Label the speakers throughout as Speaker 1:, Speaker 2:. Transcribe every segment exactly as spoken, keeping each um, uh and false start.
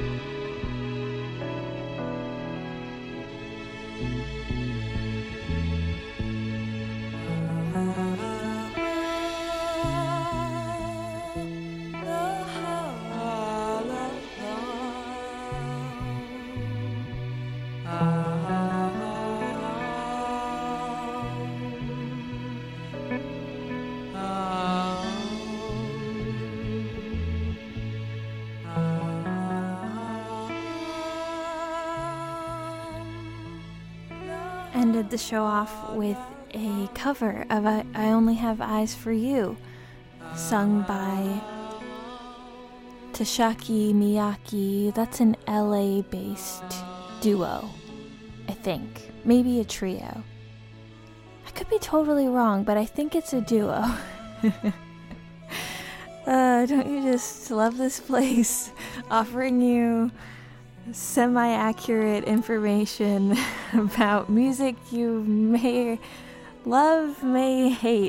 Speaker 1: Ended the show off with a cover of I, I Only Have Eyes for You, sung by Tashaki Miyaki. That's an L A-based duo, I think. Maybe a trio. I could be totally wrong, but I think it's a duo. uh, don't you just love this place? Offering you semi-accurate information about music you may love, may hate.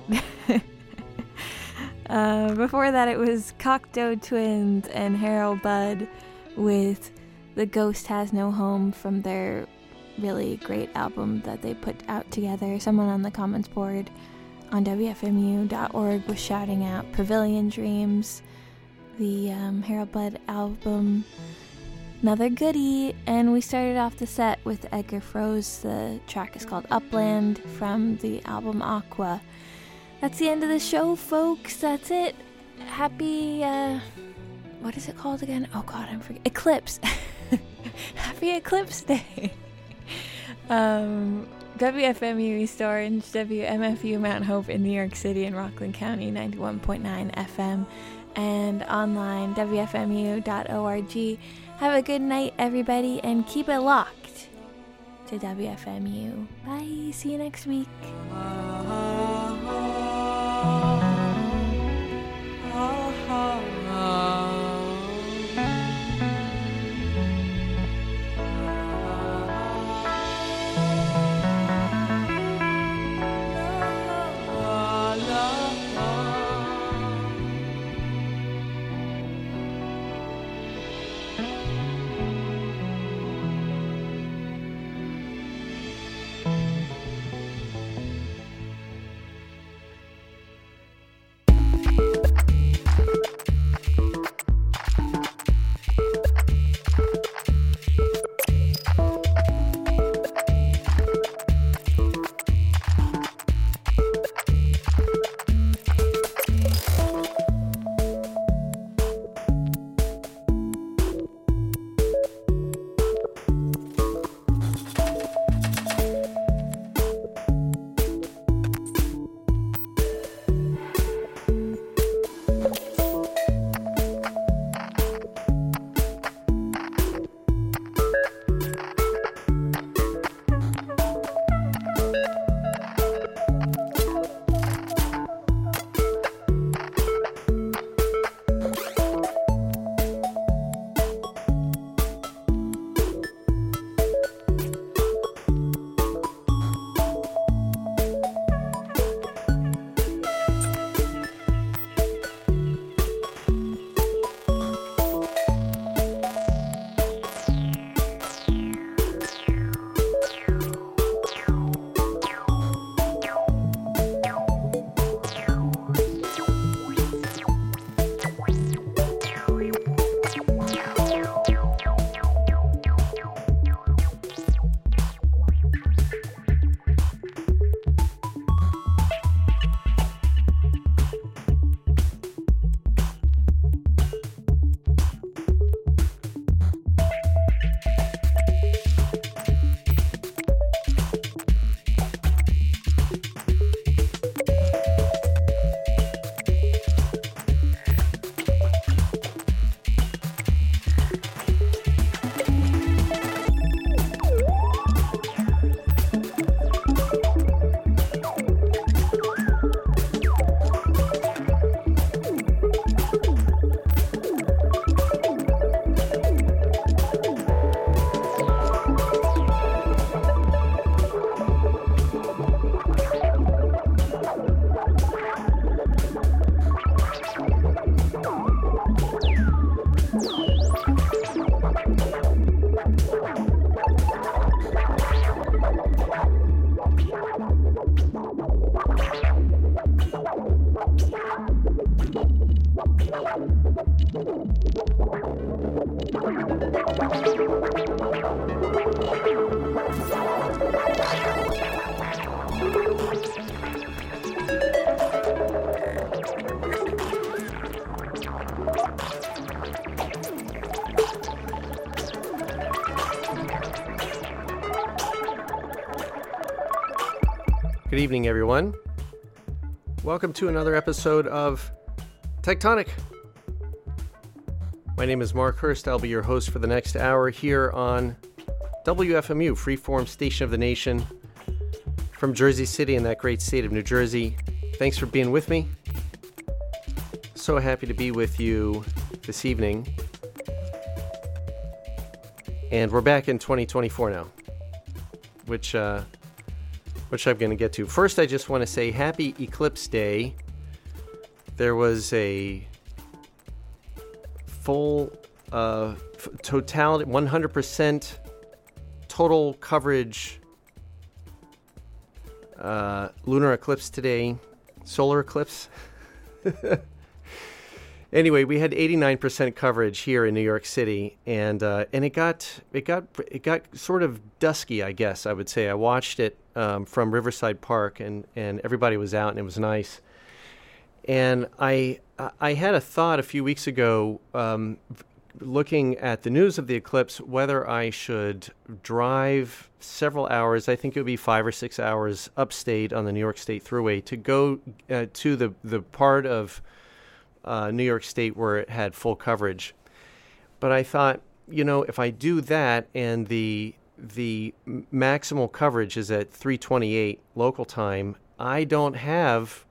Speaker 1: uh, before that, it was Cocteau Twins and Harold Budd with The Ghost Has No Home from their really great album that they put out together. Someone on the comments board on W F M U dot org was shouting out Pavilion Dreams, the um, Harold Budd album. Another goodie, and we started off the set with Edgar Froese. The track is called Upland from the album Aqua. That's the end of the show, folks. That's it. Happy, uh, what is it called again? Oh god, I'm forgetting. Eclipse. Happy Eclipse Day. um, W F M U East Orange, W M F U Mount Hope in New York City and Rockland County, ninety-one point nine F M, and online, W F M U dot org. Have a good night, everybody, and keep it locked to W F M U. Bye. See you next week.
Speaker 2: Good evening, everyone. Welcome to another episode of Tectonic. My name is Mark Hurst. I'll be your host for the next hour here on W F M U, Freeform Station of the Nation, from Jersey City in that great state of New Jersey. Thanks for being with me. So happy to be with you this evening. And we're back in twenty twenty-four now, which... uh which I'm going to get to. First, I just want to say Happy Eclipse Day. There was a full, uh, f- totality, one hundred percent total coverage uh, lunar eclipse today. Solar eclipse. Anyway, we had eighty-nine percent coverage here in New York City, and uh, and it got it got it got sort of dusky, I guess I would say. I watched it um, from Riverside Park, and, and everybody was out, and it was nice. And I I had a thought a few weeks ago, um, looking at the news of the eclipse, whether I should drive several hours. I think it would be five or six hours upstate on the New York State Thruway to go uh, to the the part of Uh, New York State where it had full coverage. But I thought, you know, if I do that and the the maximal coverage is at three twenty-eight local time, I don't have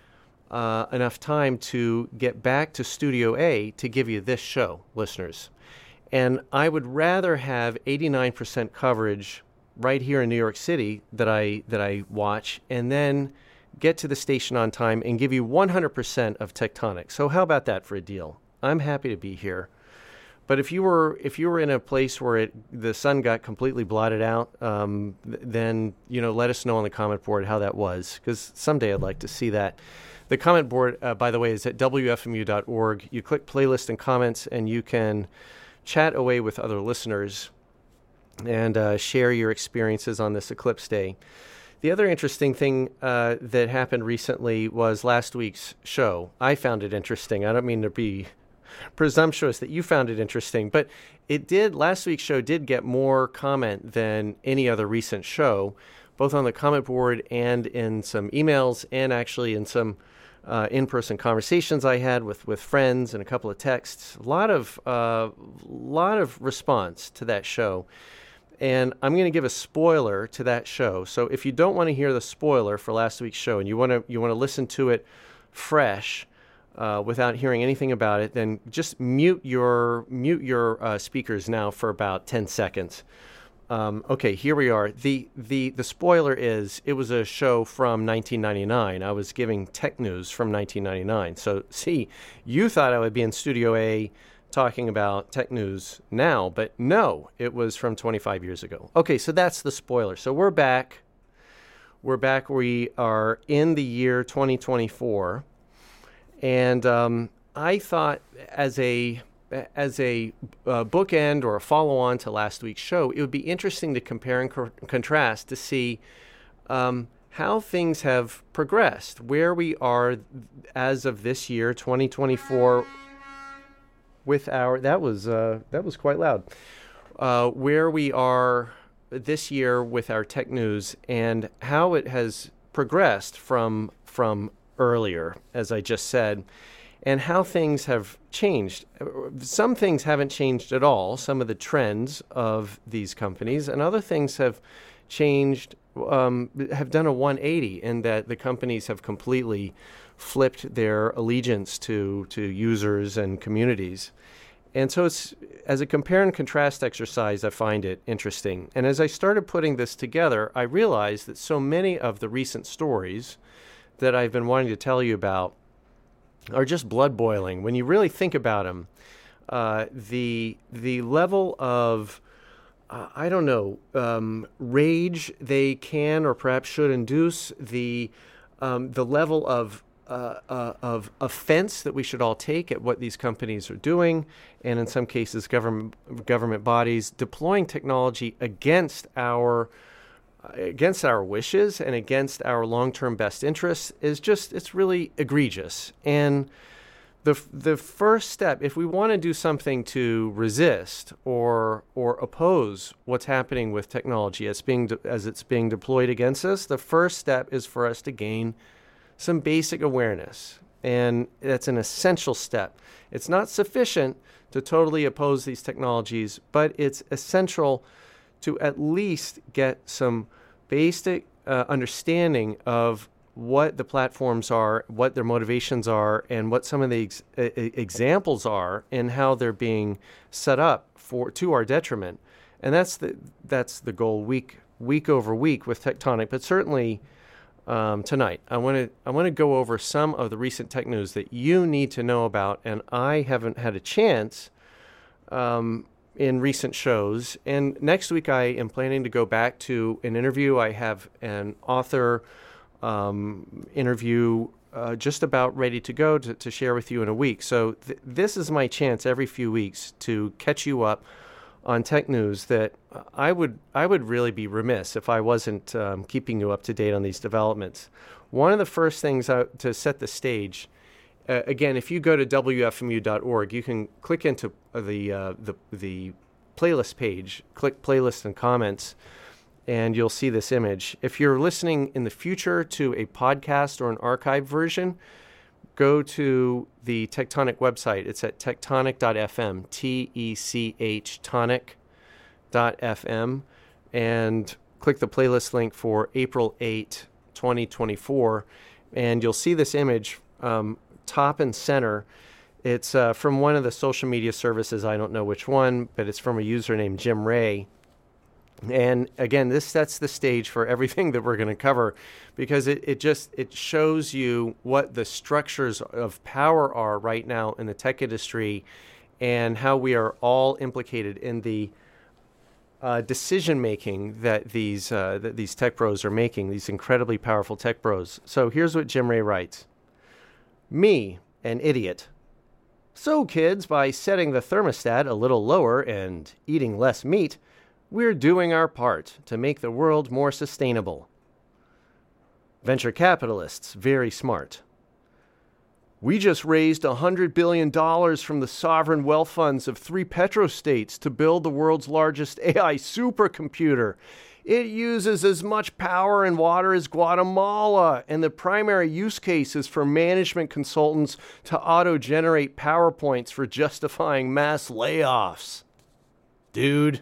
Speaker 2: uh, enough time to get back to Studio A to give you this show, listeners. And I would rather have eighty-nine percent coverage right here in New York City that I that I watch, and then get to the station on time and give you one hundred percent of Tectonic. So how about that for a deal? I'm happy to be here. But if you were if you were in a place where it the sun got completely blotted out, um, th- then you know let us know on the comment board how that was, because someday I'd like to see that. The comment board, uh, by the way, is at W F M U dot org. You click playlist and comments, and you can chat away with other listeners and uh, share your experiences on this eclipse day. The other interesting thing uh, that happened recently was last week's show. I found it interesting. I don't mean to be presumptuous that you found it interesting, but it did. Last week's show did get more comment than any other recent show, both on the comment board and in some emails, and actually in some uh, in-person conversations I had with, with friends and a couple of texts. A lot of uh, lot of response to that show. And I'm going to give a spoiler to that show. So if you don't want to hear the spoiler for last week's show and you want to you want to listen to it fresh uh, without hearing anything about it, then just mute your mute your uh, speakers now for about ten seconds. Um, okay, here we are. The the the spoiler is it was a show from nineteen ninety-nine. I was giving tech news from nineteen ninety-nine. So see, you thought I would be in Studio A talking about tech news now, but no, it was from twenty-five years ago. Okay, so that's the spoiler. So we're back. We're back. We are in the year twenty twenty-four, and um, I thought as a as a uh, bookend or a follow-on to last week's show, it would be interesting to compare and co- contrast to see um, how things have progressed, where we are as of this year, twenty twenty-four. With our that was uh, that was quite loud. Uh, where we are this year with our tech news and how it has progressed from from earlier, as I just said, and how things have changed. Some things haven't changed at all. Some of the trends of these companies, and other things have changed, um, have done a one eighty, in that the companies have completely flipped their allegiance to to users and communities. And so it's, as a compare and contrast exercise, I find it interesting. And as I started putting this together, I realized that so many of the recent stories that I've been wanting to tell you about are just blood boiling. When you really think about them, uh, the the level of uh, I don't know um, rage they can or perhaps should induce, the um, the level of uh, uh, of offense that we should all take at what these companies are doing, and in some cases, government government bodies deploying technology against our against our wishes and against our long-term best interests is just, it's really egregious. And the the first step, if we want to do something to resist or or oppose what's happening with technology as being de- as it's being deployed against us, the first step is for us to gain some basic awareness. And that's an essential step. It's not sufficient to totally oppose these technologies, but it's essential to at least get some basic uh, understanding of what the platforms are, what their motivations are, and what some of the ex- examples are, and how they're being set up for to our detriment. And that's the that's the goal week week over week with Tectonic. But certainly um, tonight, I want to I want to go over some of the recent tech news that you need to know about, and I haven't had a chance Um, in recent shows. And next week I am planning to go back to an interview. I have an author um, interview uh, just about ready to go to, to share with you in a week. So th- this is my chance every few weeks to catch you up on tech news that I would I would really be remiss if I wasn't um, keeping you up to date on these developments. One of the first things I, to set the stage, Uh, again, if you go to W F M U dot org, you can click into the, uh, the the playlist page, click playlist and comments, and you'll see this image. If you're listening in the future to a podcast or an archive version, go to the Tectonic website. It's at tectonic dot f m, T E C H tonic dot f m, and click the playlist link for April eighth, twenty twenty-four, and you'll see this image um, top and center. It's uh, from one of the social media services. I don't know which one, but it's from a user named Jim Ray. And again, this sets the stage for everything that we're going to cover, because it, it just it shows you what the structures of power are right now in the tech industry, and how we are all implicated in the uh, decision making that these uh, that these tech bros are making. These incredibly powerful tech bros. So here's what Jim Ray writes. Me, an idiot. So kids, by setting the thermostat a little lower and eating less meat, we're doing our part to make the world more sustainable. Venture capitalists, very smart. We just raised one hundred billion dollars from the sovereign wealth funds of three petrostates to build the world's largest A I supercomputer. It uses as much power and water as Guatemala, and the primary use case is for management consultants to auto-generate PowerPoints for justifying mass layoffs. Dude.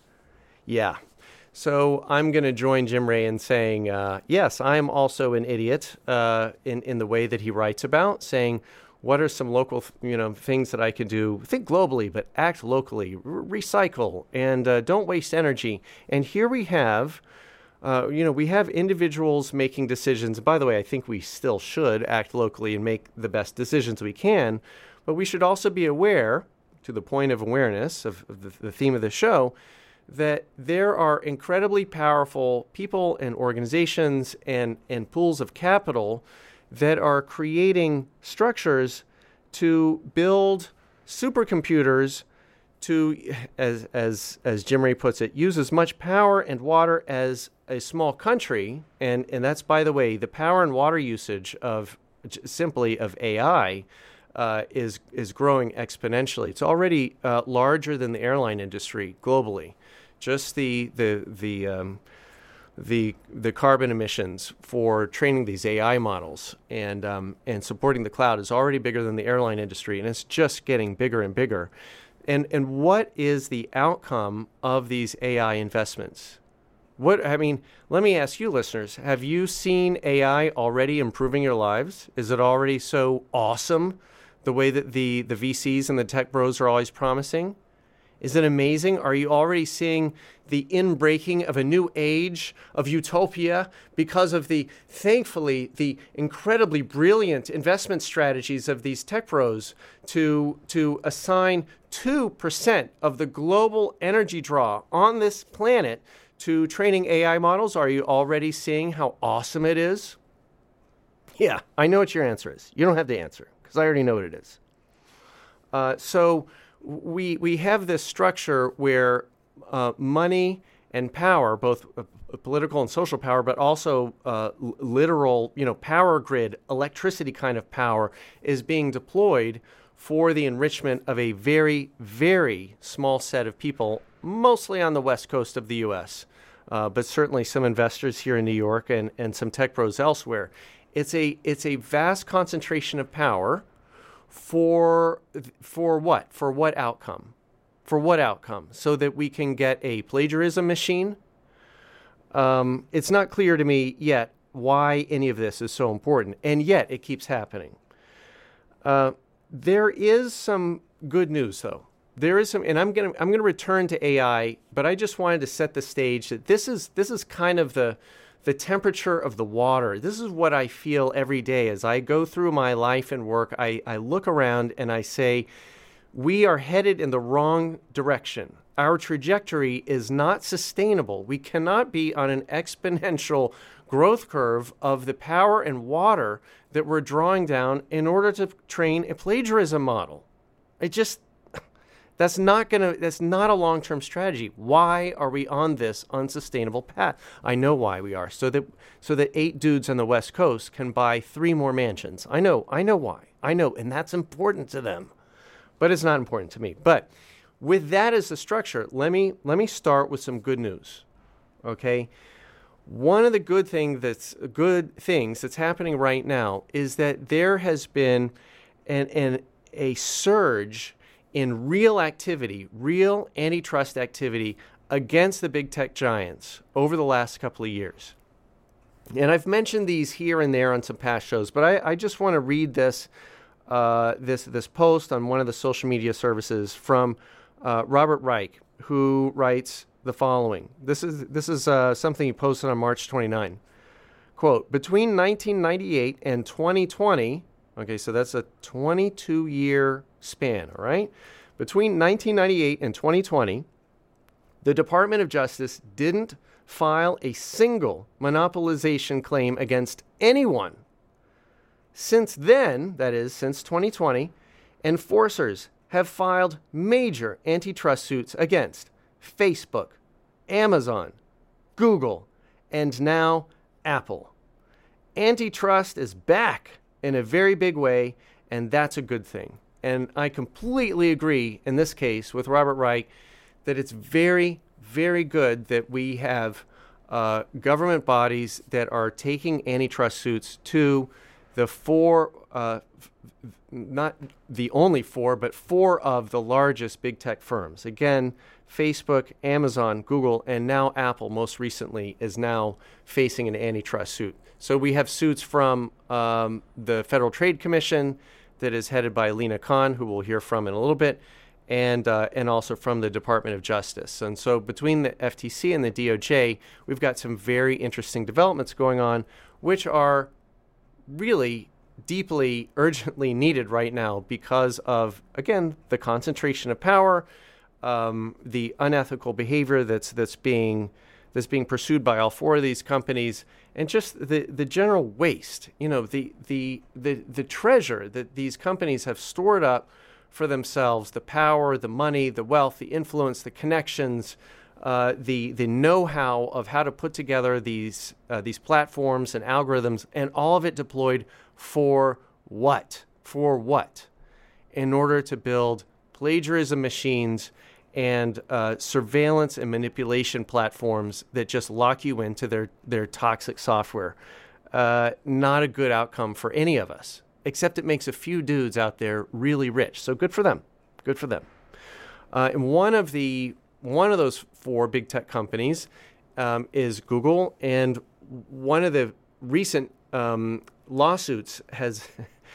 Speaker 2: Yeah. So I'm going to join Jim Ray in saying, uh, yes, I'm also an idiot uh, in, in the way that he writes about, saying, what are some local, you know, things that I can do? Think globally, but act locally. R- recycle and uh, don't waste energy. And here we have, uh, you know, we have individuals making decisions. By the way, I think we still should act locally and make the best decisions we can. But we should also be aware, to the point of awareness of, of the, the theme of the show, that there are incredibly powerful people and organizations and, and pools of capital that are creating structures to build supercomputers to, as as as Jim Ray puts it, use as much power and water as a small country. And, and that's, by the way, the power and water usage of simply of A I uh, is is growing exponentially. It's already uh, larger than the airline industry globally. Just the the the um, the the carbon emissions for training these A I models and um, and supporting the cloud is already bigger than the airline industry, and it's just getting bigger and bigger. And and what is the outcome of these A I investments? What I mean, let me ask you, listeners: have you seen A I already improving your lives? Is it already so awesome, the way that the the V Cs and the tech bros are always promising? Is it amazing? Are you already seeing the inbreaking of a new age of utopia because of the, thankfully, the incredibly brilliant investment strategies of these tech pros to, to assign two percent of the global energy draw on this planet to training A I models? Are you already seeing how awesome it is? Yeah, I know what your answer is. You don't have the answer because I already know what it is. Uh, so we we have this structure where uh, money and power, both uh, political and social power, but also uh, l- literal, you know, power grid, electricity kind of power, is being deployed for the enrichment of a very, very small set of people, mostly on the west coast of the U S, uh, but certainly some investors here in New York and, and some tech pros elsewhere. It's a it's a vast concentration of power for for what? For what outcome? For what outcome? So that we can get a plagiarism machine? Um, it's not clear to me yet why any of this is so important, and yet it keeps happening. Uh, there is some good news, though. There is some, and I'm gonna I'm gonna return to A I, but I just wanted to set the stage that this is this is kind of the the temperature of the water. This is what I feel every day as I go through my life and work. I, I look around and I say, we are headed in the wrong direction. Our trajectory is not sustainable. We cannot be on an exponential growth curve of the power and water that we're drawing down in order to train a plagiarism model. It just, that's not gonna, that's not a long-term strategy. Why are we on this unsustainable path? I know why we are. So that, so that eight dudes on the West Coast can buy three more mansions. I know, I know why. I know, and that's important to them. But it's not important to me. But with that as the structure, let me let me start with some good news. Okay? One of the good thing that's good things that's happening right now is that there has been an, an a surge in real activity, real antitrust activity against the big tech giants over the last couple of years. And I've mentioned these here and there on some past shows, but I, I just want to read this uh, this this post on one of the social media services from uh, Robert Reich, who writes the following. This is this is uh, something he posted on March twenty-ninth. Quote, between nineteen ninety-eight and twenty twenty, okay, so that's a twenty-two year span, all right? Between nineteen ninety-eight and twenty twenty, the Department of Justice didn't file a single monopolization claim against anyone. Since then, that is, since twenty twenty, enforcers have filed major antitrust suits against Facebook, Amazon, Google, and now Apple. Antitrust is back in a very big way, and that's a good thing. And I completely agree in this case with Robert Reich that it's very, very good that we have uh, government bodies that are taking antitrust suits to the four, uh, f- not the only four, but four of the largest big tech firms. Again, Facebook, Amazon, Google, and now Apple most recently is now facing an antitrust suit. So we have suits from um, the Federal Trade Commission that is headed by Lina Khan, who we'll hear from in a little bit, and uh, and also from the Department of Justice. And so between the F T C and the D O J, we've got some very interesting developments going on, which are really deeply, urgently needed right now because of, again, the concentration of power, um, the unethical behavior that's that's being that's being pursued by all four of these companies, and just the, the general waste, you know, the, the the the treasure that these companies have stored up for themselves, the power, the money, the wealth, the influence, the connections, uh, the the know-how of how to put together these uh, these platforms and algorithms, and all of it deployed for what? For what? In order to build plagiarism machines and uh, surveillance and manipulation platforms that just lock you into their, their toxic software. Uh, not a good outcome for any of us, except it makes a few dudes out there really rich. So good for them. Good for them. Uh, and one of the one of those four big tech companies um, is Google, and one of the recent um, lawsuits has,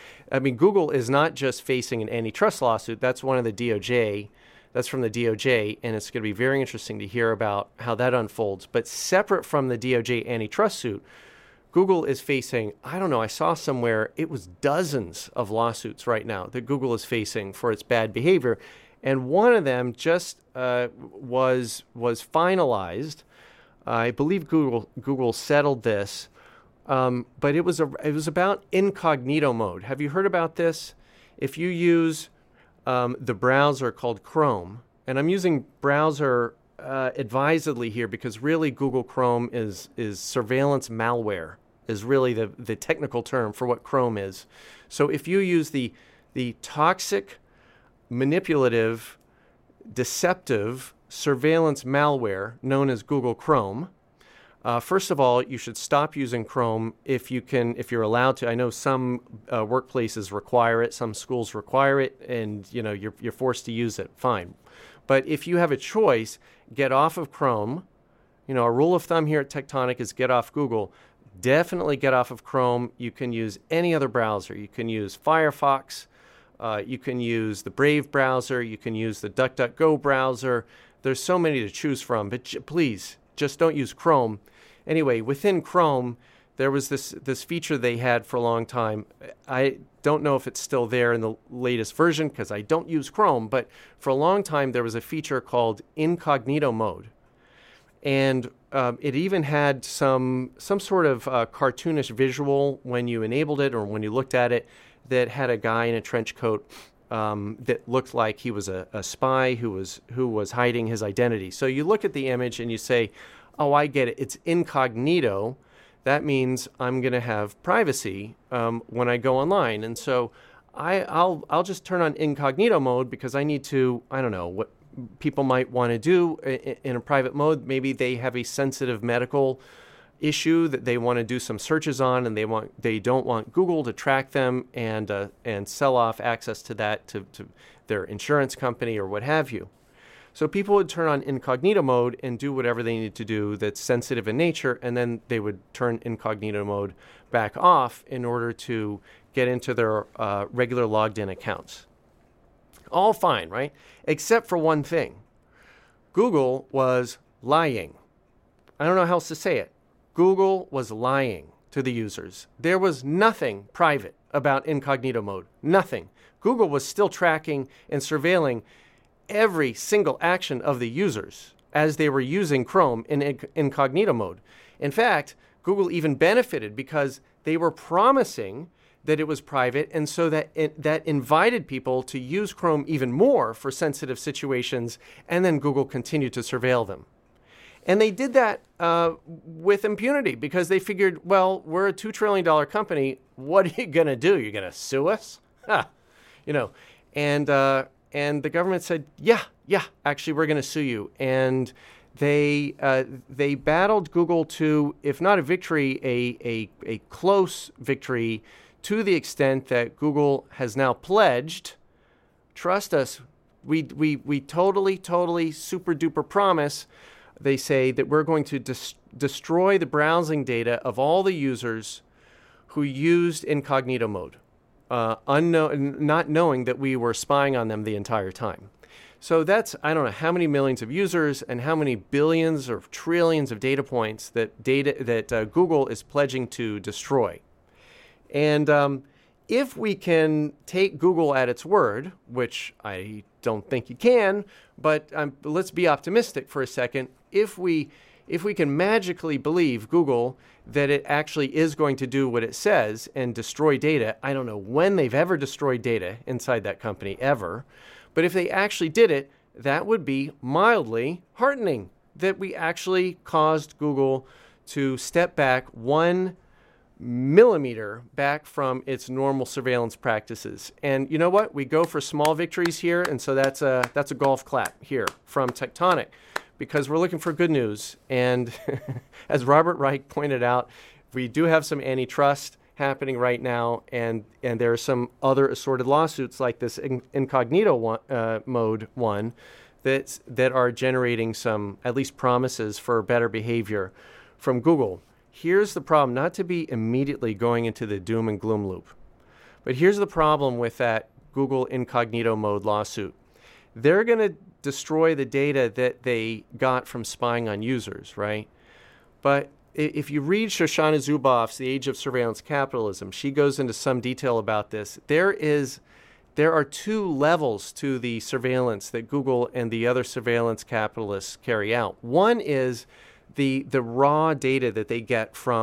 Speaker 2: I mean, Google is not just facing an antitrust lawsuit. That's one of the D O J. That's from the D O J, and it's going to be very interesting to hear about how that unfolds. But separate from the D O J antitrust suit, Google is facing, I don't know, I saw somewhere it was dozens of lawsuits right now that Google is facing for its bad behavior. And one of them just uh, was was finalized. I believe Google Google settled this Um, but it was a it was about incognito mode. Have you heard about this? If you use um, the browser called Chrome, and I'm using browser uh, advisedly here because really Google Chrome is is surveillance malware is really the the technical term for what Chrome is. So if you use the the toxic, manipulative, deceptive surveillance malware known as Google Chrome. Uh, first of all, you should stop using Chrome if you can, if you're allowed to. I know some uh, workplaces require it, some schools require it, and you know you're you're forced to use it. Fine, but if you have a choice, get off of Chrome. You know, a rule of thumb here at Tectonic is get off Google. Definitely get off of Chrome. You can use any other browser. You can use Firefox. Uh, you can use the Brave browser. You can use the DuckDuckGo browser. There's so many to choose from, but j- please. Just don't use Chrome. Anyway, within Chrome, there was this this feature they had for a long time. I don't know if it's still there in the latest version because I don't use Chrome, but for a long time there was a feature called incognito mode. And um, it even had some some sort of uh, cartoonish visual when you enabled it or when you looked at it that had a guy in a trench coat Um, that looked like he was a, a spy who was who was hiding his identity. So you look at the image and you say, oh, I get it. It's incognito. That means I'm going to have privacy um, when I go online. And so I, I'll I'll just turn on incognito mode because I need to, I don't know, what people might want to do in, in a private mode. Maybe they have a sensitive medical issue that they want to do some searches on, and they want they don't want Google to track them and uh, and sell off access to that to, to their insurance company or what have you. So people would turn on incognito mode and do whatever they need to do that's sensitive in nature, and then they would turn incognito mode back off in order to get into their uh, regular logged-in accounts. All fine, right? Except for one thing. Google was lying. I don't know how else to say it. Google was lying to the users. There was nothing private about incognito mode. Nothing. Google was still tracking and surveilling every single action of the users as they were using Chrome in inc- incognito mode. In fact, Google even benefited because they were promising that it was private, and so that it, that invited people to use Chrome even more for sensitive situations, and then Google continued to surveil them. And they did that uh, with impunity because they figured, well, we're a two trillion dollars company. What are you going to do? You're going to sue us? Huh. You know, and uh, and the government said, yeah, yeah, actually, we're going to sue you. And they uh, they battled Google to, if not a victory, a, a, a close victory to the extent that Google has now pledged, trust us, we, we, we totally, totally super duper promise. They say that we're going to dis- destroy the browsing data of all the users who used incognito mode, uh, unknown, not knowing that we were spying on them the entire time. So that's, I don't know how many millions of users and how many billions or trillions of data points that data that uh, Google is pledging to destroy. And um, if we can take Google at its word, which I don't think you can, but um, let's be optimistic for a second. If we if we can magically believe Google that it actually is going to do what it says and destroy data, I don't know when they've ever destroyed data inside that company, ever. But if they actually did it, that would be mildly heartening, that we actually caused Google to step back one millimeter back from its normal surveillance practices. And you know what? We go for small victories here, and so that's a that's a golf clap here from Tectonic, because we're looking for good news. And as Robert Reich pointed out, we do have some antitrust happening right now, and and there are some other assorted lawsuits like this in, incognito one, uh, mode one that that are generating some at least promises for better behavior from Google. Here's the problem, not to be immediately going into the doom and gloom loop, but here's the problem with that Google incognito mode lawsuit. They're going to destroy the data that they got from spying on users, right? But if you read Shoshana Zuboff's The Age of Surveillance Capitalism, she goes into some detail about this. There is, there are two levels to the surveillance that Google and the other surveillance capitalists carry out. One is the the raw data that they get from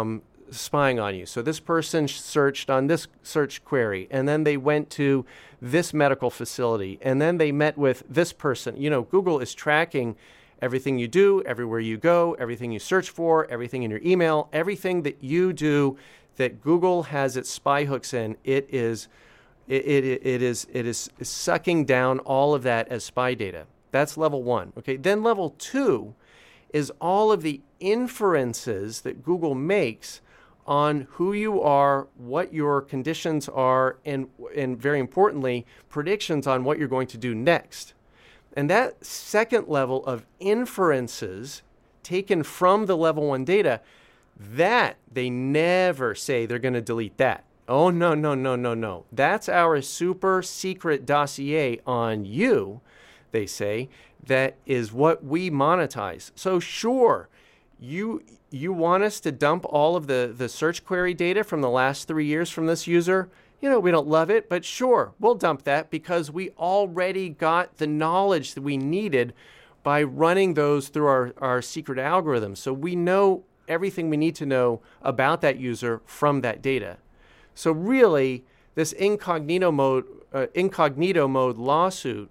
Speaker 2: spying on you. So this person searched on this search query, and then they went to this medical facility, and then they met with this person. You know, Google is tracking everything you do, everywhere you go, everything you search for, everything in your email, everything that you do that Google has its spy hooks in. It is, it, it, it is, it is sucking down all of that as spy data. That's level one. Okay. Then level two is all of the inferences that Google makes on who you are, what your conditions are, and, and very importantly, predictions on what you're going to do next. And that second level of inferences taken from the level one data, that they never say they're going to delete that. Oh, no, no, no, no, no. That's our super secret dossier on you, they say. That is what we monetize. So sure, you you want us to dump all of the, the search query data from the last three years from this user? You know, we don't love it, but sure, we'll dump that because we already got the knowledge that we needed by running those through our, our secret algorithms. So we know everything we need to know about that user from that data. So really, this incognito mode, uh, incognito mode lawsuit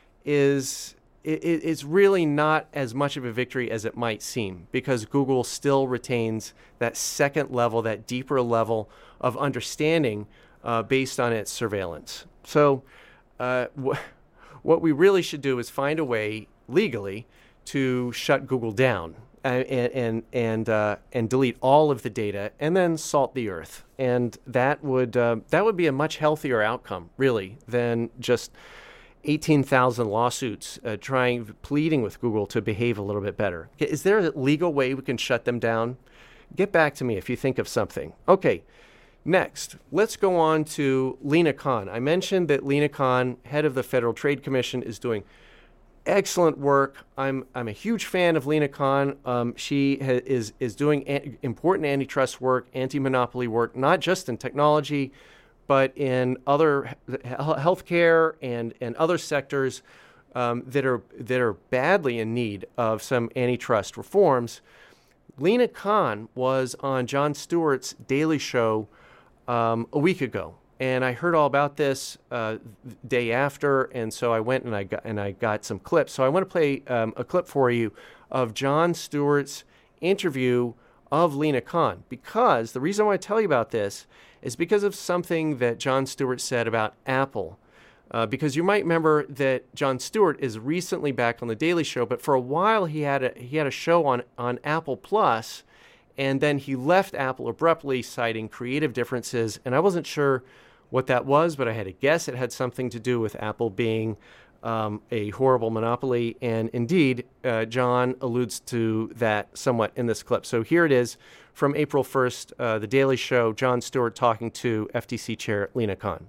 Speaker 2: is... it's really not as much of a victory as it might seem because Google still retains that second level, that deeper level of understanding uh, based on its surveillance. So uh, wh- what we really should do is find a way legally to shut Google down and and and, uh, and delete all of the data and then salt the earth. And that would uh, that would be a much healthier outcome, really, than just eighteen thousand lawsuits uh, trying, pleading with Google to behave a little bit better. Is there a legal way we can shut them down? Get back to me if you think of something. Okay, next, let's go on to Lina Khan. I mentioned that Lina Khan, head of the Federal Trade Commission, is doing excellent work. I'm I'm a huge fan of Lina Khan. Um, she ha- is is doing a- important antitrust work, anti-monopoly work, not just in technology, but in other healthcare and, and other sectors um, that are that are badly in need of some antitrust reforms. Lina Khan was on Jon Stewart's Daily Show um, a week ago, and I heard all about this uh, the day after, and so I went and I got and I got some clips. So I want to play um, a clip for you of Jon Stewart's interview of Lina Khan, because the reason why I tell you about this is because of something that Jon Stewart said about Apple. Uh, because you might remember that Jon Stewart is recently back on the Daily Show, but for a while he had a he had a show on, on Apple Plus, and then he left Apple abruptly, citing creative differences. And I wasn't sure what that was, but I had to guess it had something to do with Apple being um, a horrible monopoly. And indeed, uh, Jon alludes to that somewhat in this clip. So here it is. From April first, uh, The Daily Show, Jon Stewart talking to F T C Chair Lina Khan.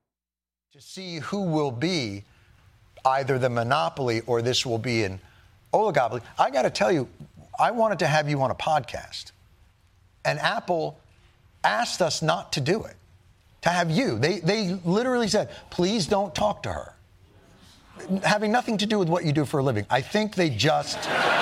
Speaker 3: To see who will be either the monopoly or this will be an oligopoly. I got to tell you, I wanted to have you on a podcast. And Apple asked us not to do it, to have you. They, they literally said, please don't talk to her. Having nothing to do with what you do for a living. I think they just...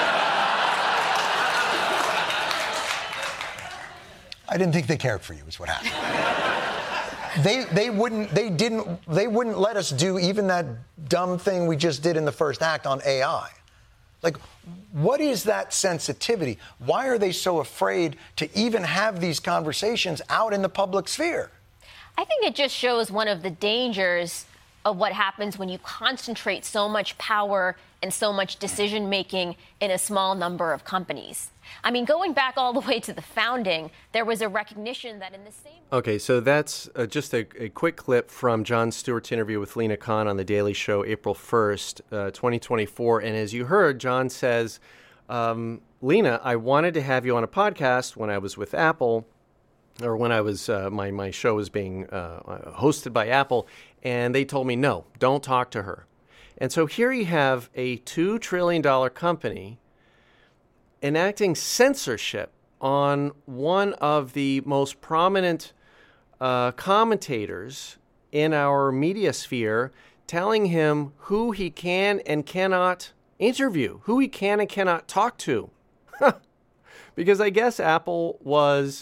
Speaker 3: I didn't think they cared for you, is what happened. they they wouldn't they didn't they wouldn't let us do even that dumb thing we just did in the first act on A I. Like, what is that sensitivity? Why are they so afraid to even have these conversations out in the public sphere?
Speaker 4: I think it just shows one of the dangers of what happens when you concentrate so much power and so much decision making in a small number of companies. I mean, going back all the way to the founding, there was a recognition that in the same...
Speaker 2: Okay, so that's uh, just a, a quick clip from Jon Stewart's interview with Lina Khan on The Daily Show, April first, uh, twenty twenty-four. And as you heard, Jon says, um, Lina, I wanted to have you on a podcast when I was with Apple, or when I was uh, my, my show was being uh, hosted by Apple, and they told me, no, don't talk to her. And so here you have a two trillion dollars company enacting censorship on one of the most prominent uh, commentators in our media sphere, telling him who he can and cannot interview, who he can and cannot talk to. Because I guess Apple was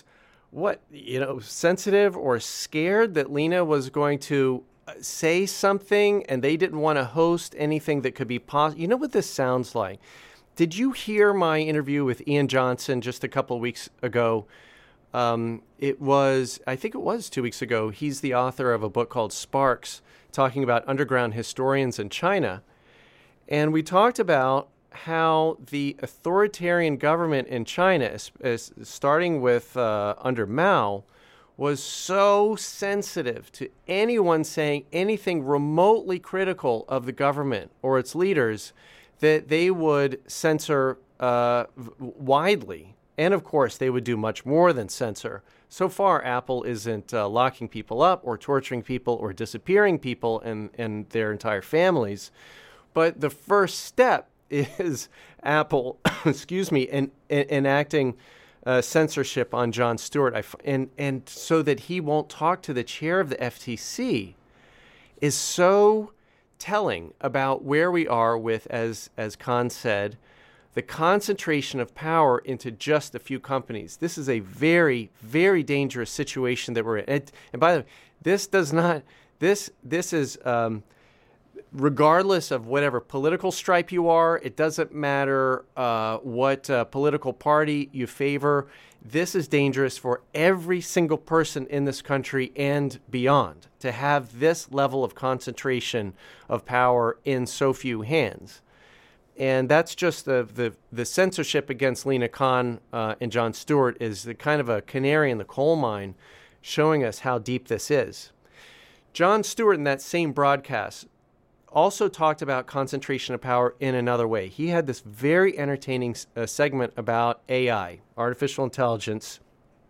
Speaker 2: what, you know, sensitive or scared that Lena was going to say something and they didn't want to host anything that could be possible. You know what this sounds like? Did you hear my interview with Ian Johnson just a couple of weeks ago? Um, it was, I think it was two weeks ago. He's the author of a book called Sparks, talking about underground historians in China. And we talked about how the authoritarian government in China, is, is starting with uh, under Mao, was so sensitive to anyone saying anything remotely critical of the government or its leaders that they would censor uh, widely. And of course, they would do much more than censor. So far, Apple isn't uh, locking people up or torturing people or disappearing people and, and their entire families. But the first step is Apple, excuse me, in, in, enacting uh, censorship on Jon Stewart, I f- and and so that he won't talk to the chair of the F T C, is so telling about where we are with, as as Khan said, the concentration of power into just a few companies. This is a very, very dangerous situation that we're in. And, and by the way, this does not. This this is. Um, Regardless of whatever political stripe you are, it doesn't matter uh, what uh, political party you favor. This is dangerous for every single person in this country and beyond to have this level of concentration of power in so few hands. And that's just the the, the censorship against Lina Khan uh, and Jon Stewart is the kind of a canary in the coal mine, showing us how deep this is. Jon Stewart, in that same broadcast, also talked about concentration of power in another way. He had this very entertaining uh, segment about A I, artificial intelligence.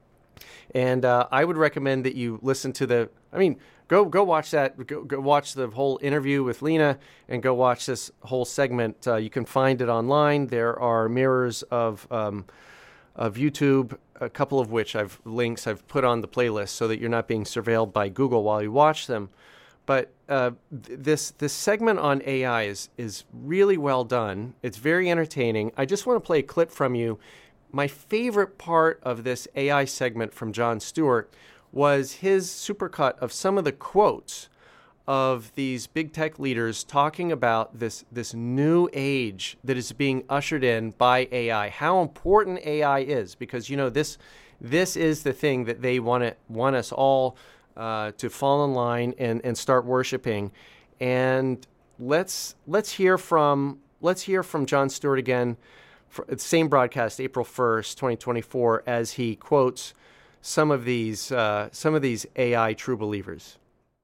Speaker 2: And uh, I would recommend that you listen to the, I mean, go go watch that, go, go watch the whole interview with Lena and go watch this whole segment. Uh, you can find it online. There are mirrors of, um, of YouTube, a couple of which I've links I've put on the playlist so that you're not being surveilled by Google while you watch them. But uh, th- this this segment on A I is is really well done. It's very entertaining. I just want to play a clip from you. My favorite part of this A I segment from Jon Stewart was his supercut of some of the quotes of these big tech leaders talking about this this new age that is being ushered in by A I. How important A I is, because you know this this is the thing that they want to want us all Uh, to fall in line and, and start worshiping. And let's let's hear from let's hear from Jon Stewart again, for the same broadcast, April first, twenty twenty-four, as he quotes some of these uh, some of these A I true believers.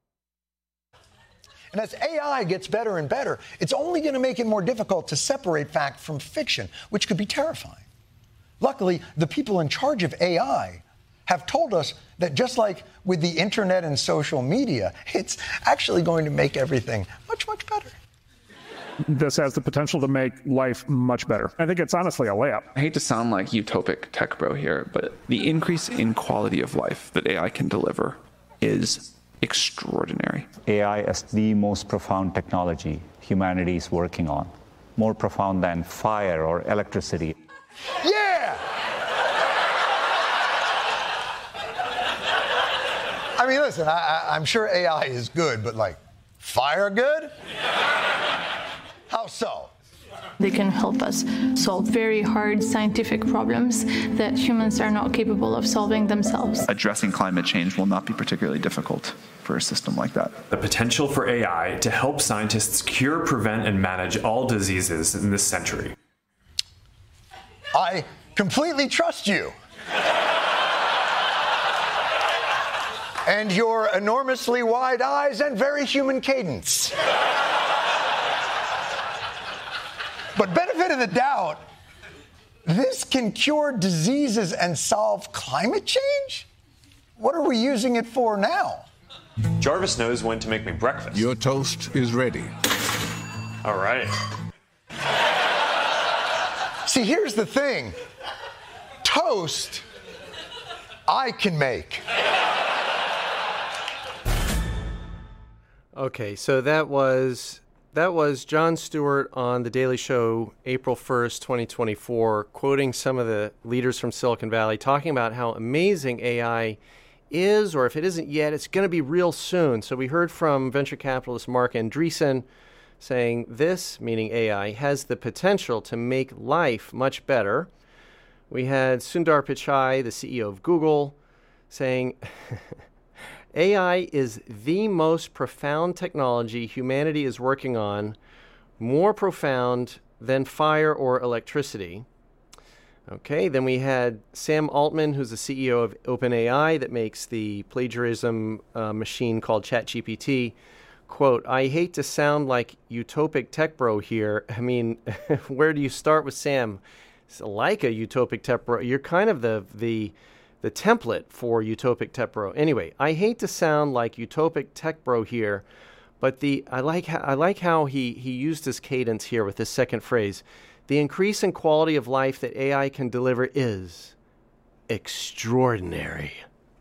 Speaker 3: And as A I gets better and better, it's only going to make it more difficult to separate fact from fiction, which could be terrifying. Luckily, the people in charge of A I have told us that just like with the internet and social media, it's actually going to make everything much, much better.
Speaker 5: This has the potential to make life much better. I think it's honestly a layup.
Speaker 6: I hate to sound like utopic tech bro here, but the increase in quality of life that A I can deliver is extraordinary.
Speaker 7: A I is the most profound technology humanity is working on, more profound than fire or electricity.
Speaker 3: Yeah! I mean, listen, I, I, I'm sure A I is good, but like, fire good? How so?
Speaker 8: They can help us solve very hard scientific problems that humans are not capable of solving themselves.
Speaker 6: Addressing climate change will not be particularly difficult for a system like that.
Speaker 9: The potential for A I to help scientists cure, prevent, and manage all diseases in this century.
Speaker 3: I completely trust you. And your enormously wide eyes and very human cadence. But benefit of the doubt, this can cure diseases and solve climate change? What are we using it for now?
Speaker 9: Jarvis knows when to make me breakfast.
Speaker 10: Your toast is ready.
Speaker 9: All right.
Speaker 3: See, here's the thing. Toast, I can make.
Speaker 2: Okay, so that was that was Jon Stewart on The Daily Show, April first, twenty twenty-four, quoting some of the leaders from Silicon Valley, talking about how amazing A I is, or if it isn't yet, it's going to be real soon. So we heard from venture capitalist Marc Andreessen saying this, meaning A I, has the potential to make life much better. We had Sundar Pichai, the C E O of Google, saying A I is the most profound technology humanity is working on, more profound than fire or electricity. Okay, then we had Sam Altman, who's the C E O of OpenAI that makes the plagiarism uh, machine called ChatGPT. Quote, I hate to sound like utopic tech bro here. I mean, where do you start with Sam? It's like a utopic tech bro. You're kind of the the the template for utopic tech bro. Anyway, I hate to sound like utopic tech bro here, but the I like how, I like how he he used his cadence here with this second phrase. The increase in quality of life that A I can deliver is extraordinary.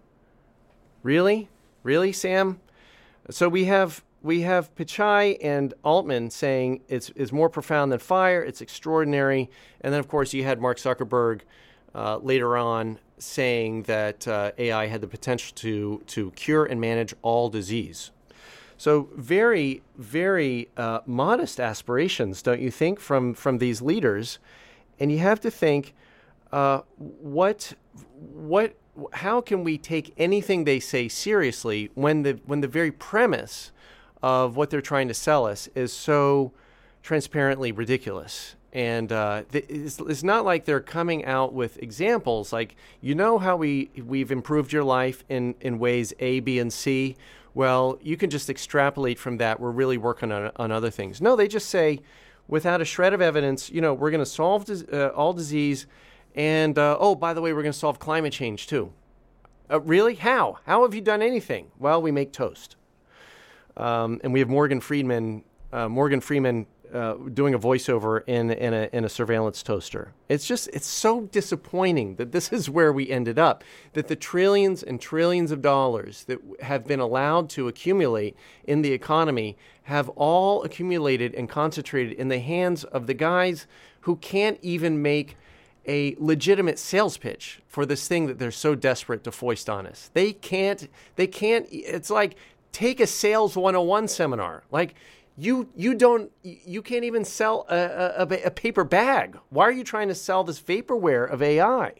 Speaker 2: Really? Really, Sam? So we have we have Pichai and Altman saying it's, it's more profound than fire, it's extraordinary. And then, of course, you had Mark Zuckerberg uh, later on saying that uh, A I had the potential to, to cure and manage all disease. So very, very uh, modest aspirations, don't you think, from, from these leaders? And you have to think, uh, what, what, how can we take anything they say seriously when the when the very premise of what they're trying to sell us is so transparently ridiculous? And uh, th- it's, it's not like they're coming out with examples like, you know how we we've improved your life in, in ways A, B, and C. Well, you can just extrapolate from that. We're really working on, on other things. No, they just say, without a shred of evidence, you know, we're going to solve dis- uh, all disease. And, uh, oh, by the way, we're going to solve climate change, too. Uh, really? How? How have you done anything? Well, we make toast. Um, and we have Morgan Freeman, uh, Morgan Freeman uh, doing a voiceover in, in, a, in a surveillance toaster. It's just, it's so disappointing that this is where we ended up, that the trillions and trillions of dollars that have been allowed to accumulate in the economy have all accumulated and concentrated in the hands of the guys who can't even make a legitimate sales pitch for this thing that they're so desperate to foist on us. They can't, they can't, it's like, take a sales one oh one seminar. Like, you you don't, you can't even sell a, a, a paper bag. Why are you trying to sell this vaporware of A I?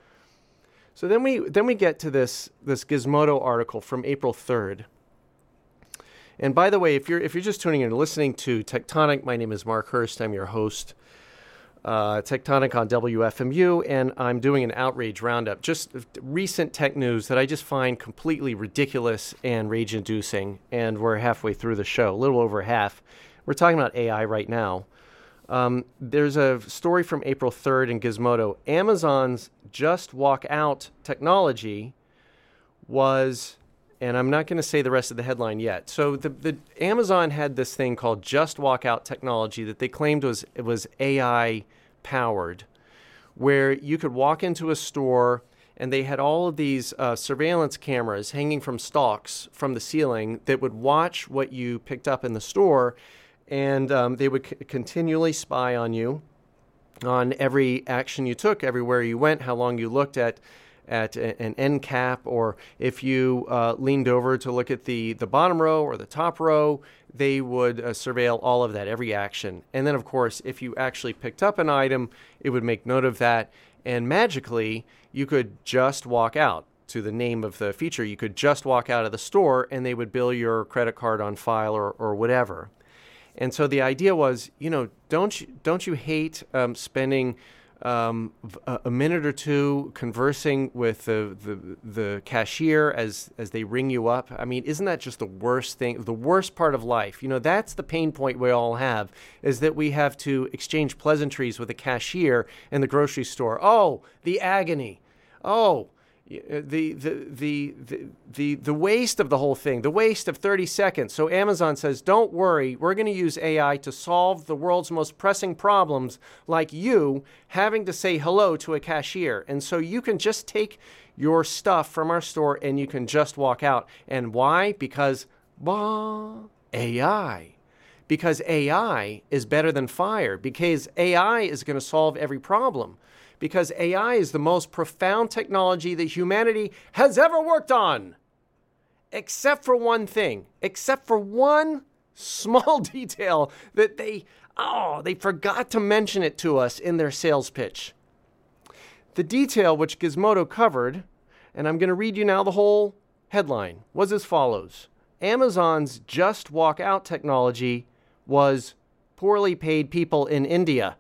Speaker 2: So then we then we get to this this Gizmodo article from April third. And by the way, if you're if you're just tuning in and listening to Tectonic, my name is Mark Hurst. I'm your host. Uh, Tectonic on W F M U, and I'm doing an outrage roundup. Just recent tech news that I just find completely ridiculous and rage-inducing, and we're halfway through the show, a little over half. We're talking about A I right now. Um, there's a story from April third in Gizmodo. Amazon's Just Walk Out technology was, and I'm not going to say the rest of the headline yet. So the, the Amazon had this thing called Just Walk Out technology that they claimed was it was A I powered, where you could walk into a store and they had all of these uh, surveillance cameras hanging from stalks from the ceiling that would watch what you picked up in the store, and um, they would c- continually spy on you, on every action you took, everywhere you went, how long you looked at at an end cap, or if you uh, leaned over to look at the, the bottom row or the top row, they would uh, surveil all of that, every action. And then, of course, if you actually picked up an item, it would make note of that. And magically, you could just walk out. To the name of the feature, you could just walk out of the store and they would bill your credit card on file or, or whatever. And so the idea was, you know, don't you, don't you hate um, spending Um, a, a minute or two conversing with the, the the cashier as as they ring you up? I mean, isn't that just the worst thing, the worst part of life? You know, that's the pain point we all have, is that we have to exchange pleasantries with a cashier in the grocery store. Oh, the agony. Oh, the the the the the, the waste of the whole thing, the waste of thirty seconds. So Amazon says, don't worry, we're going to use A I to solve the world's most pressing problems, like you having to say hello to a cashier. And so you can just take your stuff from our store and you can just walk out. And why? Because, bah, A I. because A I is better than fire, because A I is going to solve every problem, because A I is the most profound technology that humanity has ever worked on, except for one thing, except for one small detail that they, oh, they forgot to mention it to us in their sales pitch. The detail which Gizmodo covered, and I'm going to read you now the whole headline, was as follows. Amazon's Just Walk Out technology was poorly paid people in India.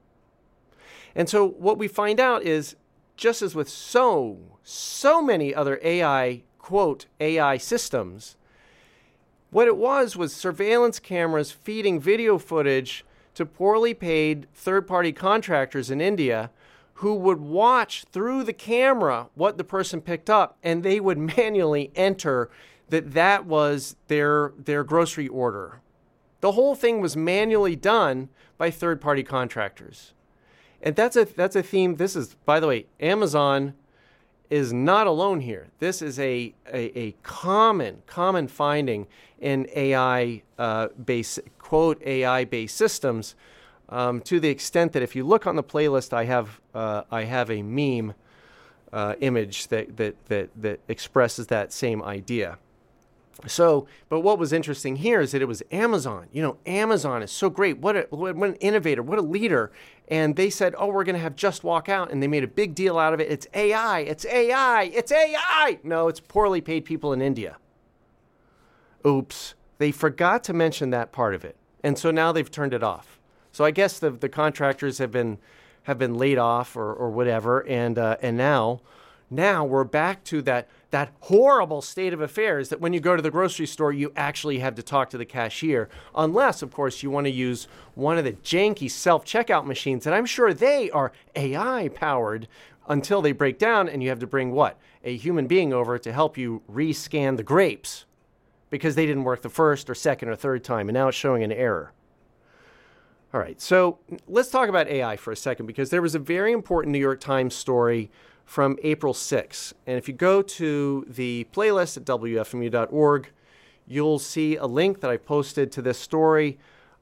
Speaker 2: And so what we find out is, just as with so, so many other A I, quote, A I systems, what it was was surveillance cameras feeding video footage to poorly paid third-party contractors in India who would watch through the camera what the person picked up, and they would manually enter that that was their, their grocery order. The whole thing was manually done by third-party contractors. And that's a that's a theme. This is, by the way, Amazon is not alone here. This is a a, a common common finding in A I uh, based quote A I based systems. Um, to the extent that if you look on the playlist, I have uh, I have a meme uh, image that that that that expresses that same idea. So, but what was interesting here is that it was Amazon. You know, Amazon is so great. What, a, what an innovator, what a leader. And they said, oh, we're going to have Just Walk Out. And they made a big deal out of it. It's A I, it's A I, it's A I. No, it's poorly paid people in India. Oops. They forgot to mention that part of it. And so now they've turned it off. So I guess the, the contractors have been have been laid off or, or whatever. And uh, and now, now we're back to that that horrible state of affairs that when you go to the grocery store, you actually have to talk to the cashier. Unless, of course, you want to use one of the janky self-checkout machines. And I'm sure they are A I-powered until they break down and you have to bring what? A human being over to help you re-scan the grapes because they didn't work the first or second or third time. And now it's showing an error. All right, so let's talk about A I for a second because there was a very important New York Times story from April sixth. And if you go to the playlist at W F M U dot org, you'll see a link that I posted to this story.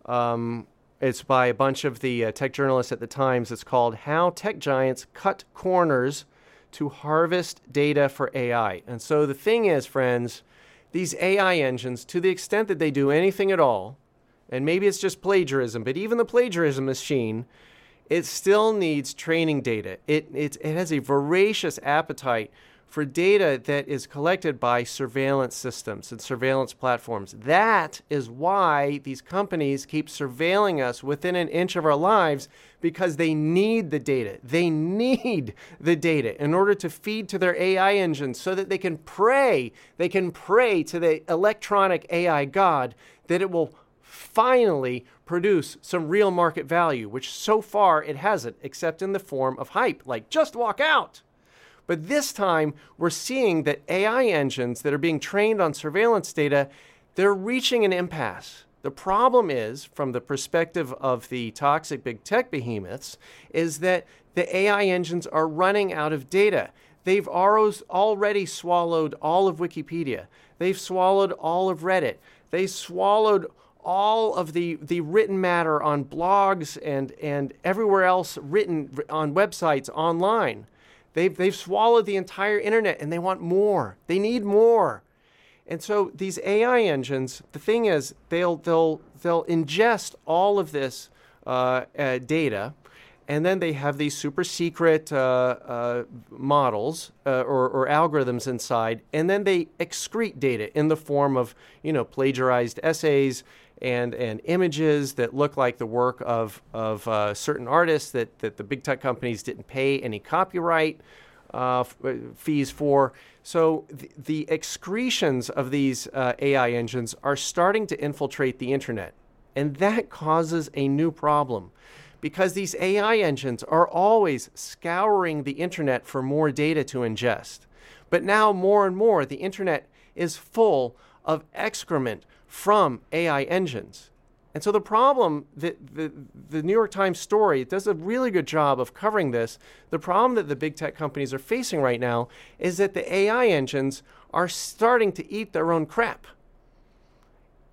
Speaker 2: Um, it's by a bunch of the uh, tech journalists at the Times. It's called How Tech Giants Cut Corners to Harvest Data for A I. And so the thing is, friends, these A I engines, to the extent that they do anything at all, and maybe it's just plagiarism, but even the plagiarism machine, it still needs training data. It, it, it has a voracious appetite for data that is collected by surveillance systems and surveillance platforms. That is why these companies keep surveilling us within an inch of our lives, because they need the data. They need the data in order to feed to their A I engines so that they can pray, they can pray to the electronic A I god that it will finally produce some real market value, which so far it hasn't, except in the form of hype, like Just Walk Out. But this time, we're seeing that A I engines that are being trained on surveillance data, they're reaching an impasse. The problem is, from the perspective of the toxic big tech behemoths, is that the A I engines are running out of data. They've already swallowed all of Wikipedia. They've swallowed all of Reddit. They swallowed all of the, the written matter on blogs and, and everywhere else written on websites online. They've, they've swallowed the entire internet and they want more. They need more. And so these A I engines, the thing is, they'll, they'll, they'll ingest all of this uh, uh, data, and then they have these super secret uh, uh, models uh, or, or algorithms inside, and then they excrete data in the form of, you know, plagiarized essays and and images that look like the work of of uh, certain artists that, that the big tech companies didn't pay any copyright uh, f- fees for. So th- the excretions of these uh, A I engines are starting to infiltrate the internet. And that causes a new problem, because these A I engines are always scouring the internet for more data to ingest. But now more and more, the internet is full of excrement from A I engines. And so the problem, that the, the New York Times story, it does a really good job of covering this. The problem that the big tech companies are facing right now is that the A I engines are starting to eat their own crap.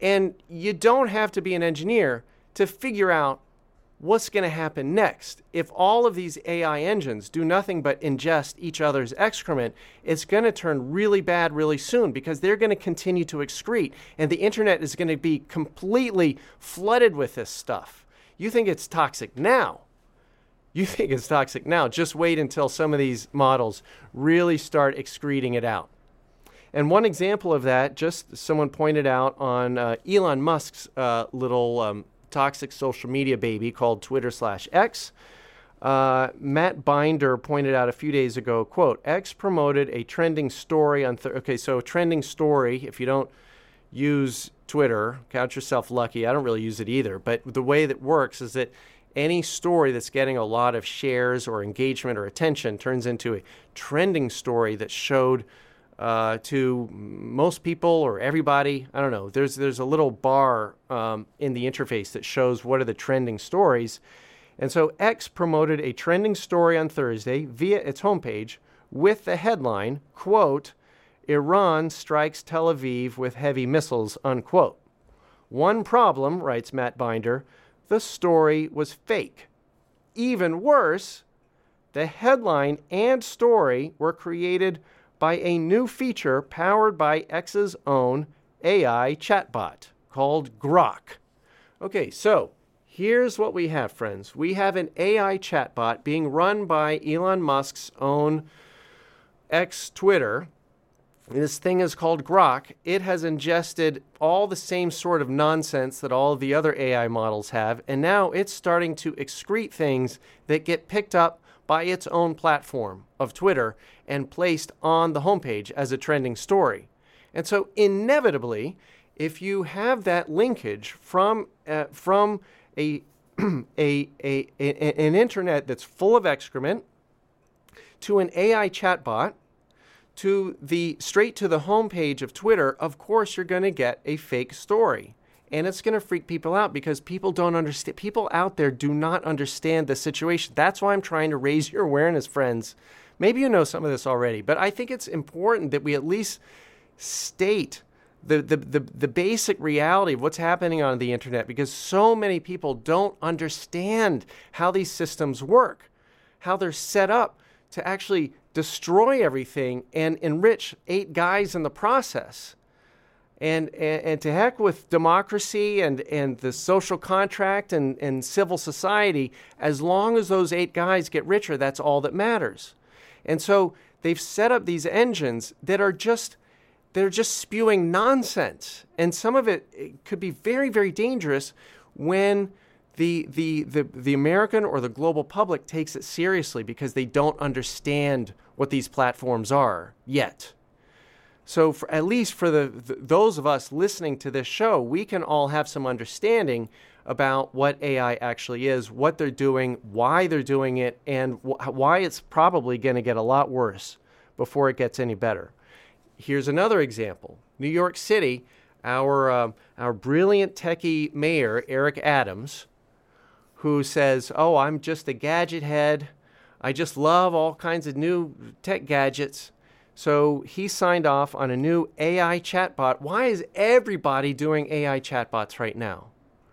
Speaker 2: And you don't have to be an engineer to figure out what's going to happen next. If all of these A I engines do nothing but ingest each other's excrement, it's going to turn really bad really soon because they're going to continue to excrete. And the internet is going to be completely flooded with this stuff. You think it's toxic now. You think it's toxic now. Just wait until some of these models really start excreting it out. And one example of that, just someone pointed out on uh, Elon Musk's uh, little um, toxic social media baby called Twitter slash X. Uh, Matt Binder pointed out a few days ago, quote, X promoted a trending story on, th- okay, so trending story, if you don't use Twitter, count yourself lucky. I don't really use it either. But the way that works is that any story that's getting a lot of shares or engagement or attention turns into a trending story that showed uh, to most people or everybody. I don't know. There's there's a little bar um, in the interface that shows what are the trending stories. And so X promoted a trending story on Thursday via its homepage with the headline, quote, Iran strikes Tel Aviv with heavy missiles, unquote. One problem, writes Matt Binder, the story was fake. Even worse, the headline and story were created by a new feature powered by X's own A I chatbot called Grok. Okay, so here's what we have, friends. We have an A I chatbot being run by Elon Musk's own X Twitter. This thing is called Grok. It has ingested all the same sort of nonsense that all of the other A I models have, and now it's starting to excrete things that get picked up by its own platform of Twitter and placed on the homepage as a trending story. And so inevitably, if you have that linkage from uh, from a, a, a, a an internet that's full of excrement to an A I chatbot, to the straight to the homepage of Twitter, of course you're going to get a fake story. And it's going to freak people out because people don't understand. People out there do not understand the situation. That's why I'm trying to raise your awareness, friends. Maybe you know some of this already, but I think it's important that we at least state the, the, the, the basic reality of what's happening on the internet, because so many people don't understand how these systems work, how they're set up to actually destroy everything and enrich eight guys in the process. And, and, and to heck with democracy and, and the social contract and, and civil society, as long as those eight guys get richer, that's all that matters. And so they've set up these engines that are just, they're just spewing nonsense. And some of it, it could be very, very dangerous when the, the, the, the American or the global public takes it seriously because they don't understand what these platforms are yet. So for, at least for the, the those of us listening to this show, we can all have some understanding about what A I actually is, what they're doing, why they're doing it, and wh- why it's probably going to get a lot worse before it gets any better. Here's another example. New York City, our, uh, our brilliant techie mayor, Eric Adams, who says, oh, I'm just a gadget head. I just love all kinds of new tech gadgets. So he signed off on a new A I chatbot. Why is everybody doing A I chatbots right now?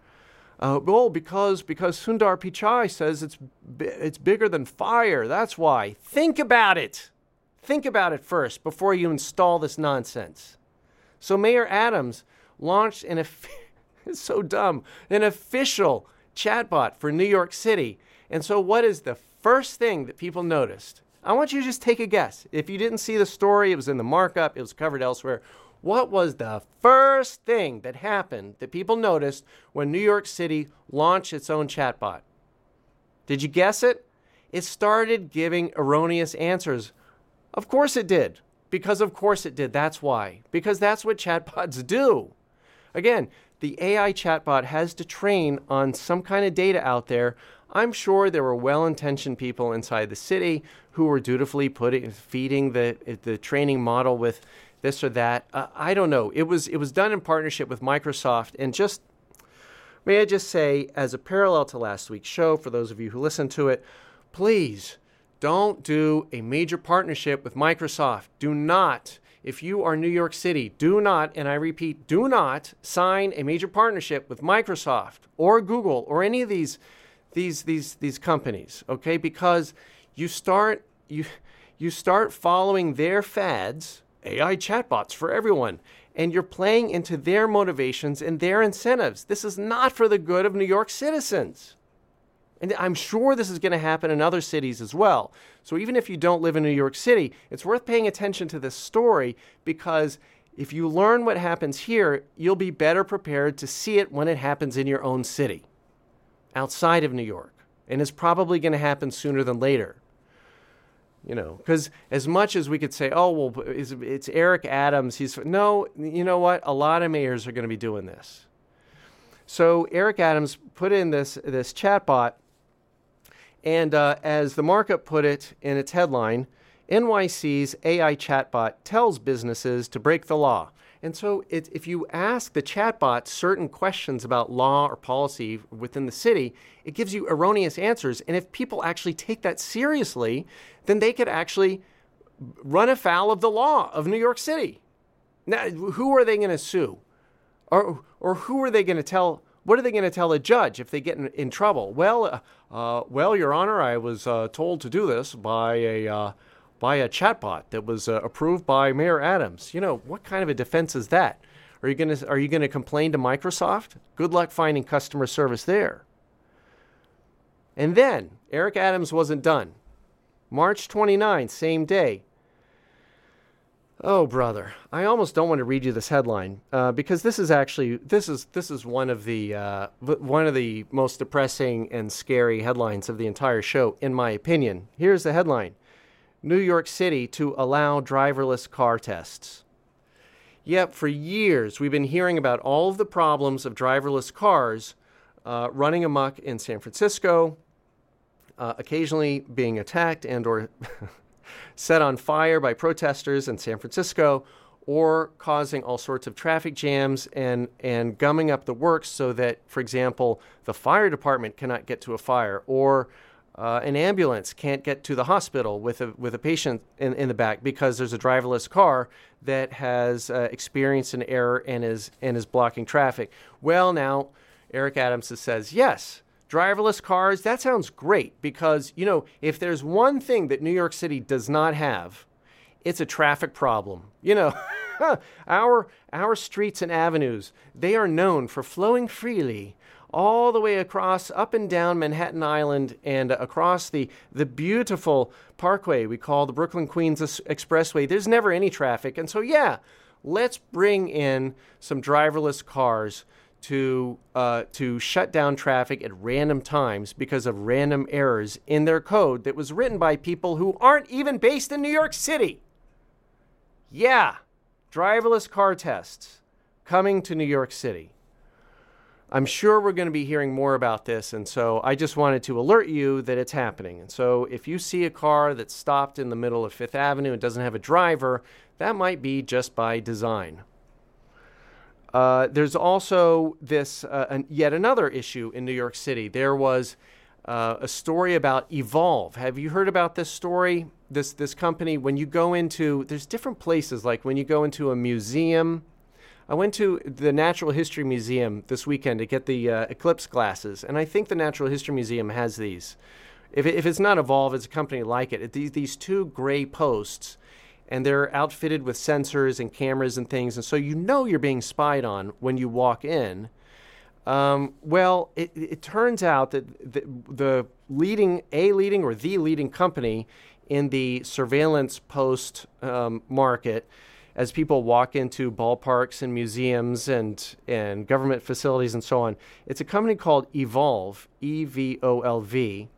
Speaker 2: Uh, well, because because Sundar Pichai says it's it's bigger than fire. That's why. Think about it. Think about it first before you install this nonsense. So Mayor Adams launched an it's so dumb an official chatbot for New York City. And so what is the first thing that people noticed? I want you to just take a guess. If you didn't see the story, it was in the markup, it was covered elsewhere. What was the first thing that happened that people noticed when New York City launched its own chatbot? Did you guess it? It started giving erroneous answers. Of course it did. Because of course it did. That's why. Because that's what chatbots do. Again, the A I chatbot has to train on some kind of data out there. I'm sure there were well-intentioned people inside the city who were dutifully putting, feeding the the training model with this or that. Uh, I don't know. It was it was done in partnership with Microsoft. And just, may I just say, as a parallel to last week's show, for those of you who listened to it, please don't do a major partnership with Microsoft. Do not. if you are New York City, do not, and I repeat, do not sign a major partnership with Microsoft or Google or any of these these these these companies, okay? Because you start you you start following their fads, A I chatbots for everyone, and you're playing into their motivations and their incentives. This is not for the good of New York citizens. And I'm sure this is going to happen in other cities as well. So even if you don't live in New York City, it's worth paying attention to this story, because if you learn what happens here, you'll be better prepared to see it when it happens in your own city, outside of New York. And it's probably going to happen sooner than later. You know, because as much as we could say, oh, well, it's, it's Eric Adams. He's no, you know what? A lot of mayors are going to be doing this. So Eric Adams put in this, this chatbot, and uh, as the markup put it in its headline, N Y C's A I chatbot tells businesses to break the law. And so it, if you ask the chatbot certain questions about law or policy within the city, it gives you erroneous answers. And if people actually take that seriously, then they could actually run afoul of the law of New York City. Now, who are they going to sue? Or, or who are they going to tell? What are they going to tell a judge if they get in, in trouble? Well, uh, uh, well, Your Honor, I was uh, told to do this by a uh, by a chatbot that was uh, approved by Mayor Adams. You know, what kind of a defense is that? Are you going to are you going to complain to Microsoft? Good luck finding customer service there. And then Eric Adams wasn't done. March twenty-ninth, same day. Oh, brother, I almost don't want to read you this headline uh, because this is actually this is this is one of the uh, one of the most depressing and scary headlines of the entire show, in my opinion. Here's the headline: New York City to allow driverless car tests. Yep, for years we've been hearing about all of the problems of driverless cars uh, running amok in San Francisco, uh, occasionally being attacked and or set on fire by protesters in San Francisco, or causing all sorts of traffic jams and, and gumming up the works so that, for example, the fire department cannot get to a fire, or uh, an ambulance can't get to the hospital with a with a patient in, in the back because there's a driverless car that has uh, experienced an error and is and is blocking traffic. Well, now, Eric Adams says, yes, driverless cars, that sounds great because, you know, if there's one thing that New York City does not have, it's a traffic problem. You know, our our streets and avenues, they are known for flowing freely all the way across, up and down Manhattan Island and across the, the beautiful parkway we call the Brooklyn Queens Expressway. There's never any traffic. And so, yeah, let's bring in some driverless cars to uh, to shut down traffic at random times because of random errors in their code that was written by people who aren't even based in New York City. Yeah, driverless car tests coming to New York City. I'm sure we're going to be hearing more about this, and so I just wanted to alert you that it's happening. And so if you see a car that's stopped in the middle of Fifth Avenue and doesn't have a driver, that might be just by design. Uh, there's also this uh, an, yet another issue in New York City. There was uh, a story about Evolve. Have you heard about this story? This this company, when you go into, there's different places, like when you go into a museum. I went to the Natural History Museum this weekend to get the uh, eclipse glasses, and I think the Natural History Museum has these. If, it, if it's not Evolve, it's a company like it. it these, these two gray posts, and they're outfitted with sensors and cameras and things, and so you know you're being spied on when you walk in. Um, well, it, it turns out that the, the leading, a leading or the leading company in the surveillance post um, market, as people walk into ballparks and museums and, and government facilities and so on, it's a company called Evolve, E V O L V.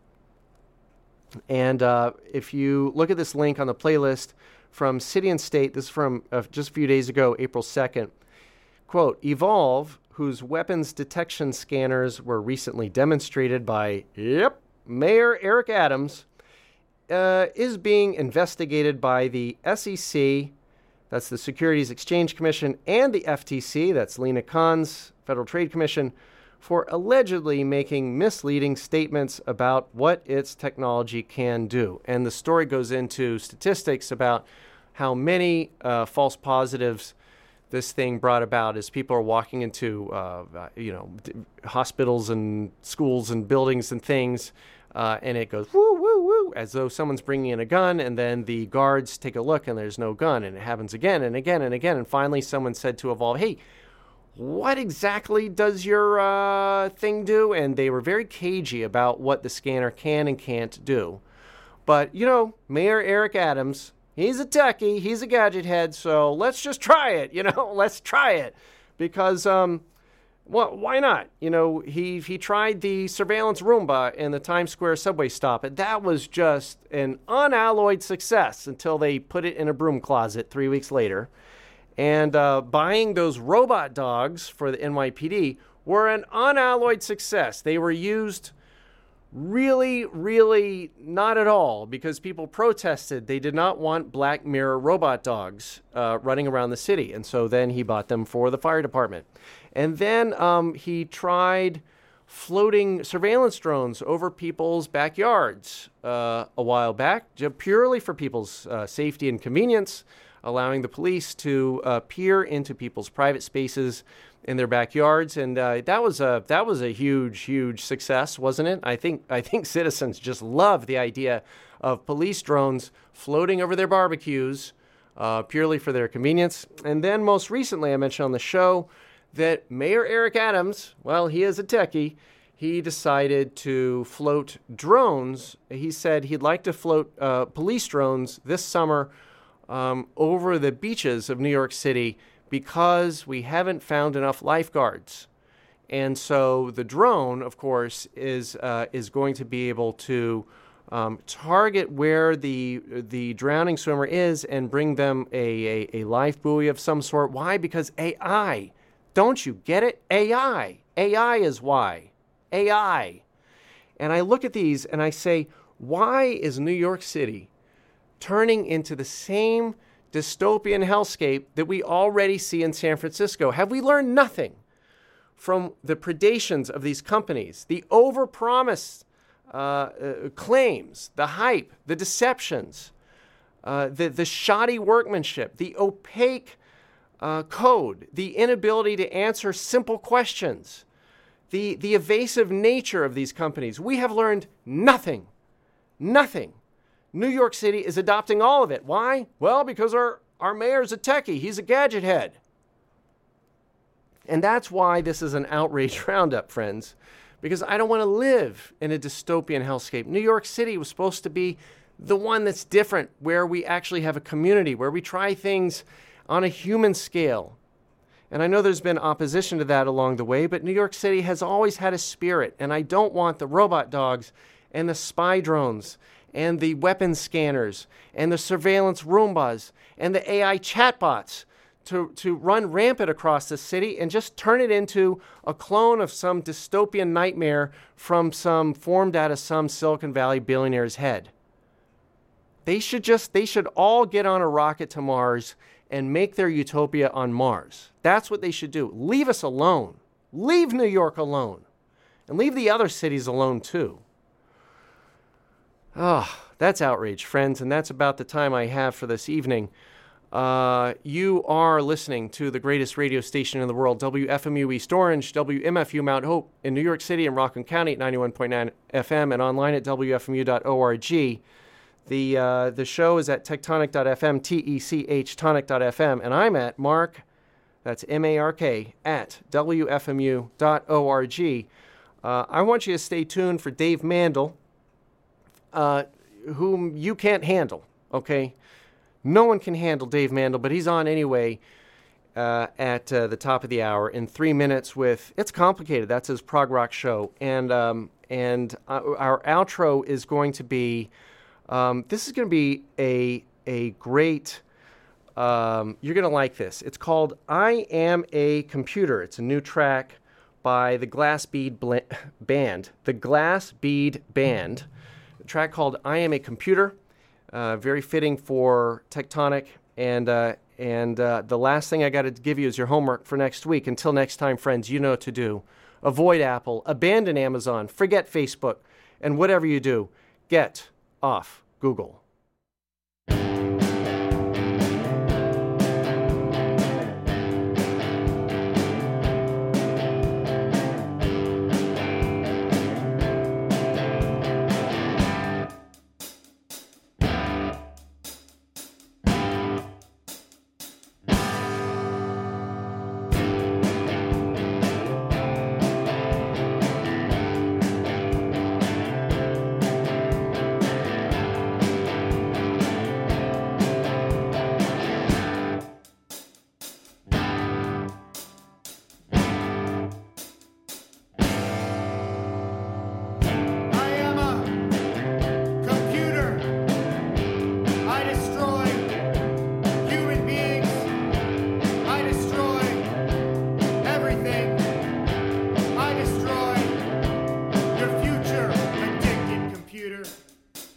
Speaker 2: And uh, if you look at this link on the playlist from City and State, this is from uh, just a few days ago, April second, quote, Evolve, whose weapons detection scanners were recently demonstrated by, yep, Mayor Eric Adams, uh, is being investigated by the S E C, that's the Securities Exchange Commission, and the F T C, that's Lena Khan's Federal Trade Commission, for allegedly making misleading statements about what its technology can do. And the story goes into statistics about how many uh, false positives this thing brought about as people are walking into, uh, you know, d- hospitals and schools and buildings and things, uh, and it goes woo, woo, woo, as though someone's bringing in a gun, and then the guards take a look and there's no gun, and it happens again and again and again, and finally someone said to Evolve, hey, what exactly does your uh, thing do? And they were very cagey about what the scanner can and can't do. But, you know, Mayor Eric Adams, he's a techie, he's a gadget head, so let's just try it, you know, let's try it. Because, um, well, why not? You know, he he tried the surveillance Roomba in the Times Square subway stop, and that was just an unalloyed success until they put it in a broom closet three weeks later. And uh, buying those robot dogs for the N Y P D were an unalloyed success. They were used really, really not at all because people protested. They did not want Black Mirror robot dogs uh, running around the city. And so then he bought them for the fire department. And then um, he tried floating surveillance drones over people's backyards uh, a while back, purely for people's uh, safety and convenience, allowing the police to uh, peer into people's private spaces in their backyards, and uh, that was a that was a huge, huge success, wasn't it? I think I think citizens just love the idea of police drones floating over their barbecues, uh, purely for their convenience. And then most recently, I mentioned on the show that Mayor Eric Adams, well, he is a techie. He decided to float drones. He said he'd like to float uh, police drones this summer um, over the beaches of New York City, because we haven't found enough lifeguards. And so the drone, of course, is uh, is going to be able to um, target where the the drowning swimmer is and bring them a, a, a life buoy of some sort. Why? Because A I. Don't you get it? A I. A I is why. A I. And I look at these and I say, why is New York City turning into the same dystopian hellscape that we already see in San Francisco? Have we learned nothing from the predations of these companies, the overpromised uh, uh, claims, the hype, the deceptions, uh, the, the shoddy workmanship, the opaque uh, code, the inability to answer simple questions, the, the evasive nature of these companies? We have learned nothing, nothing. New York City is adopting all of it. Why? Well, because our, our mayor's a techie. He's a gadget head. And that's why this is an outrage roundup, friends, because I don't want to live in a dystopian hellscape. New York City was supposed to be the one that's different, where we actually have a community, where we try things on a human scale. And I know there's been opposition to that along the way, but New York City has always had a spirit, and I don't want the robot dogs and the spy drones and the weapons scanners, and the surveillance Roombas, and the A I chatbots to, to run rampant across the city and just turn it into a clone of some dystopian nightmare from some formed out of some Silicon Valley billionaire's head. They should just, they should all get on a rocket to Mars and make their utopia on Mars. That's what they should do. Leave us alone. Leave New York alone. And leave the other cities alone too. Oh, that's outrage, friends, and that's about the time I have for this evening. Uh, you are listening to the greatest radio station in the world, W F M U East Orange, W M F U Mount Hope in New York City and Rockland County at ninety-one point nine F M, and online at W F M U dot org. The, uh, the show is at tectonic dot F M, T E C H, tonic dot F M, and I'm at Mark, that's M A R K, at W F M U dot org. Uh, I want you to stay tuned for Dave Mandel, Uh, whom you can't handle, okay? No one can handle Dave Mandel, but he's on anyway uh, at uh, the top of the hour in three minutes with It's Complicated. That's his prog rock show. And um, and uh, our outro is going to be, um, this is going to be a, a great, um, you're going to like this. It's called I Am a Computer. It's a new track by the Glass Bead Bl- Band. The Glass Bead Band. Track called I Am a Computer, uh, very fitting for Tectonic. And uh, and uh, the last thing I got to give you is your homework for next week. Until next time, friends, you know what to do. Avoid Apple, abandon Amazon, forget Facebook, and whatever you do, get off Google.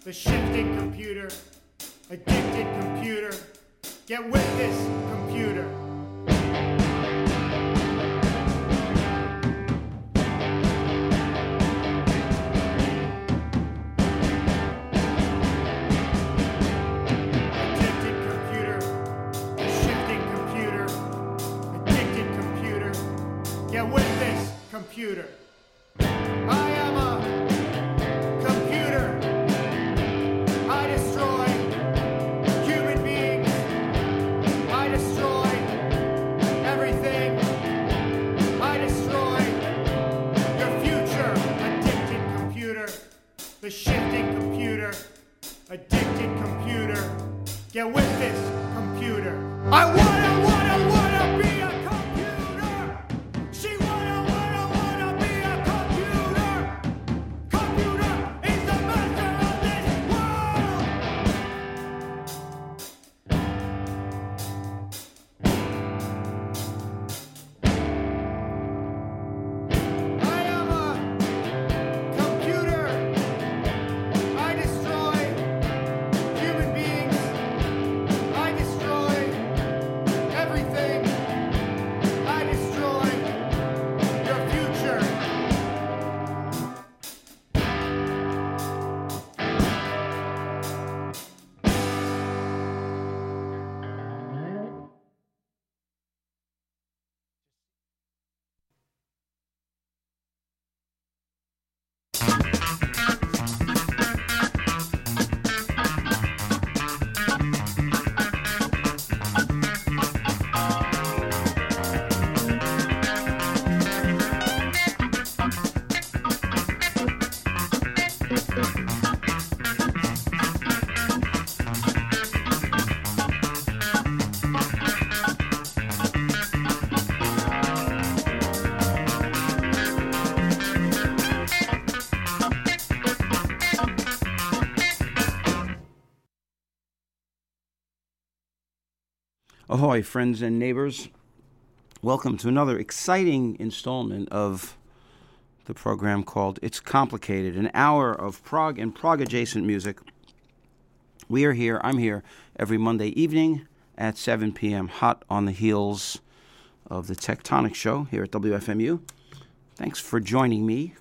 Speaker 10: the shifting computer, addicted computer. Get with this computer. Addicted computer, the shifting computer, addicted computer. Get with this computer. I am a computer. I destroy human beings. I destroy everything. I destroy your future. Addicted computer. The shifting computer. Addicted computer. Get with this computer. I wanna, wanna, wanna be a computer. She wanna, wanna, wanna be a computer. Computer is the master of this world. I am a computer. I destroy human beings. I destroy everything. I destroy your future.
Speaker 11: Ahoy, friends and neighbors. Welcome to another exciting installment of the program called It's Complicated, an hour of prog and prog-adjacent music. We are here, I'm here, every Monday evening at seven p.m., hot on the heels of the Tectonic Show here at W F M U. Thanks for joining me.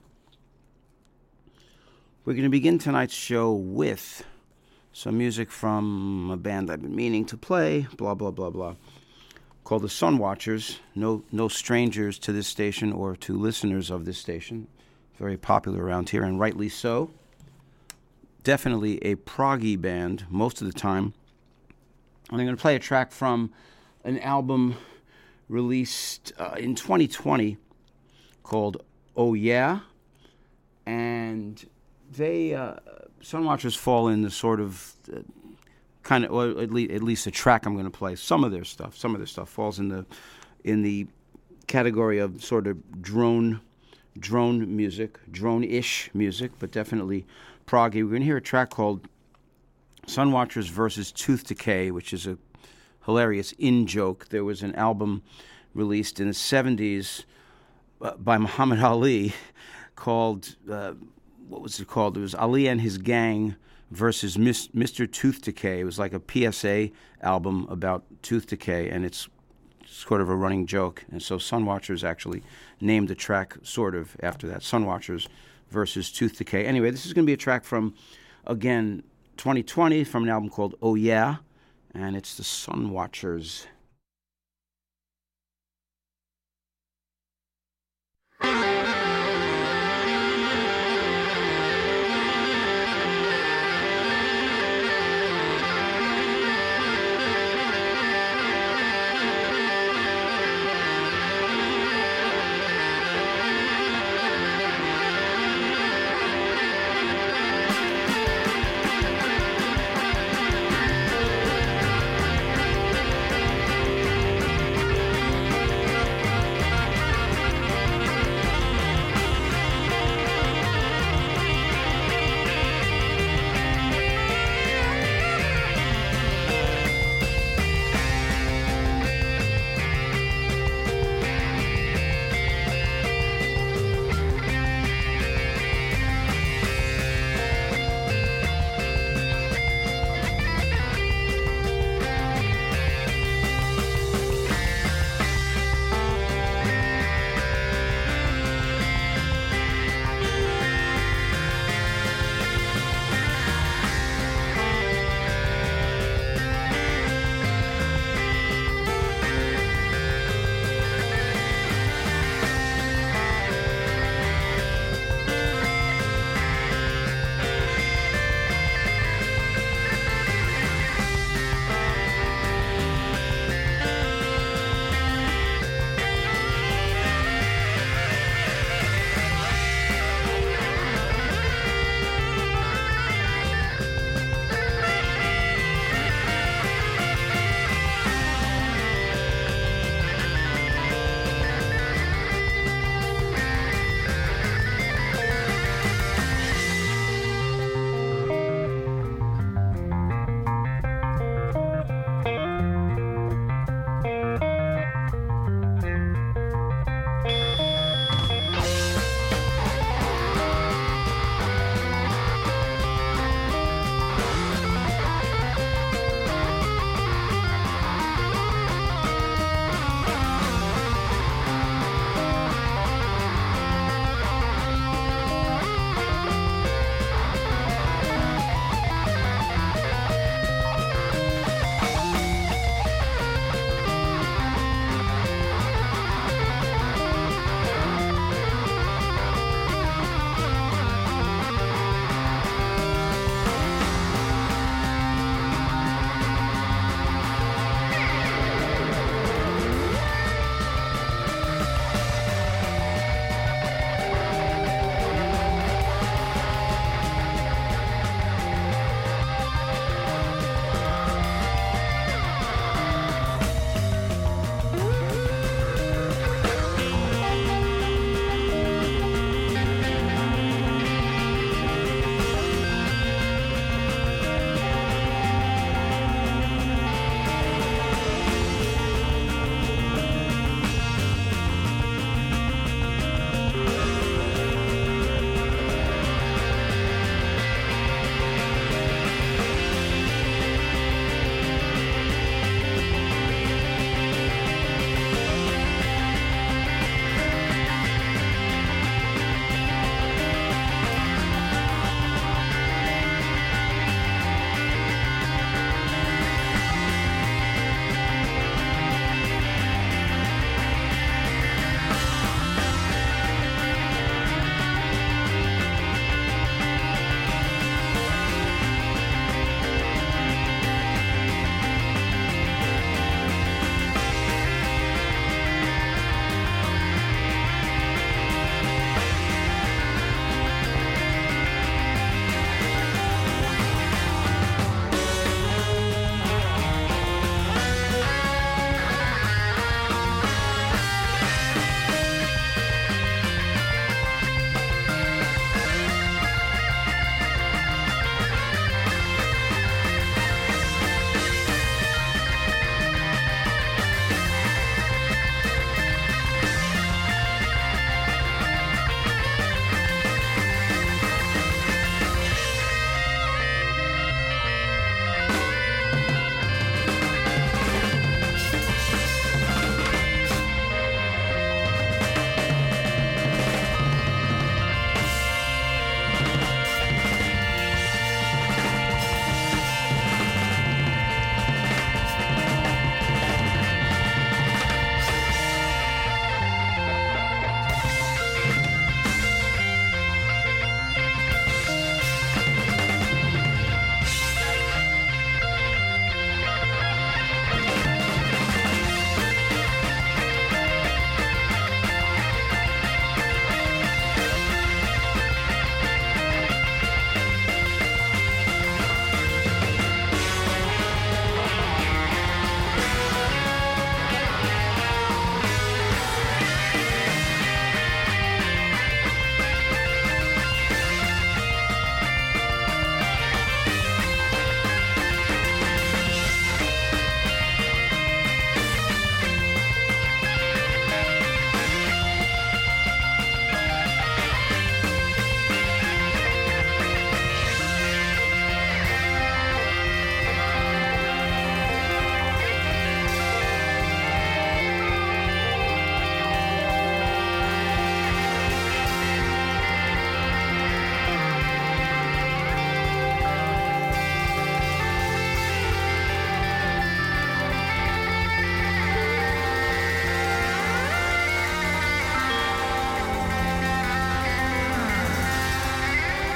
Speaker 11: We're going to begin tonight's show with some music from a band I've been meaning to play, blah, blah, blah, blah, called the Sun Watchers. No, no strangers to this station or to listeners of this station. Very popular around here, and rightly so. Definitely a proggy band most of the time. And I'm going to play a track from an album released uh, in twenty twenty called Oh Yeah. And they... Uh, Sun Watchers fall in the sort of uh, kind of, or at least, at least the track I'm going to play. Some of their stuff, some of their stuff falls in the in the category of sort of drone drone music, drone-ish music, but definitely proggy. We're going to hear a track called Sun Watchers versus Tooth Decay, which is a hilarious in-joke. There was an album released in the seventies uh, by Muhammad Ali called... Uh, What was it called? It was Ali and His Gang versus Miss, Mister Tooth Decay. It was like a P S A album about tooth decay, and it's sort of a running joke. And so Sun Watchers actually named the track sort of after that, Sun Watchers versus Tooth Decay. Anyway, this is going to be a track from, again, twenty twenty, from an album called Oh Yeah, and it's the Sun Watchers.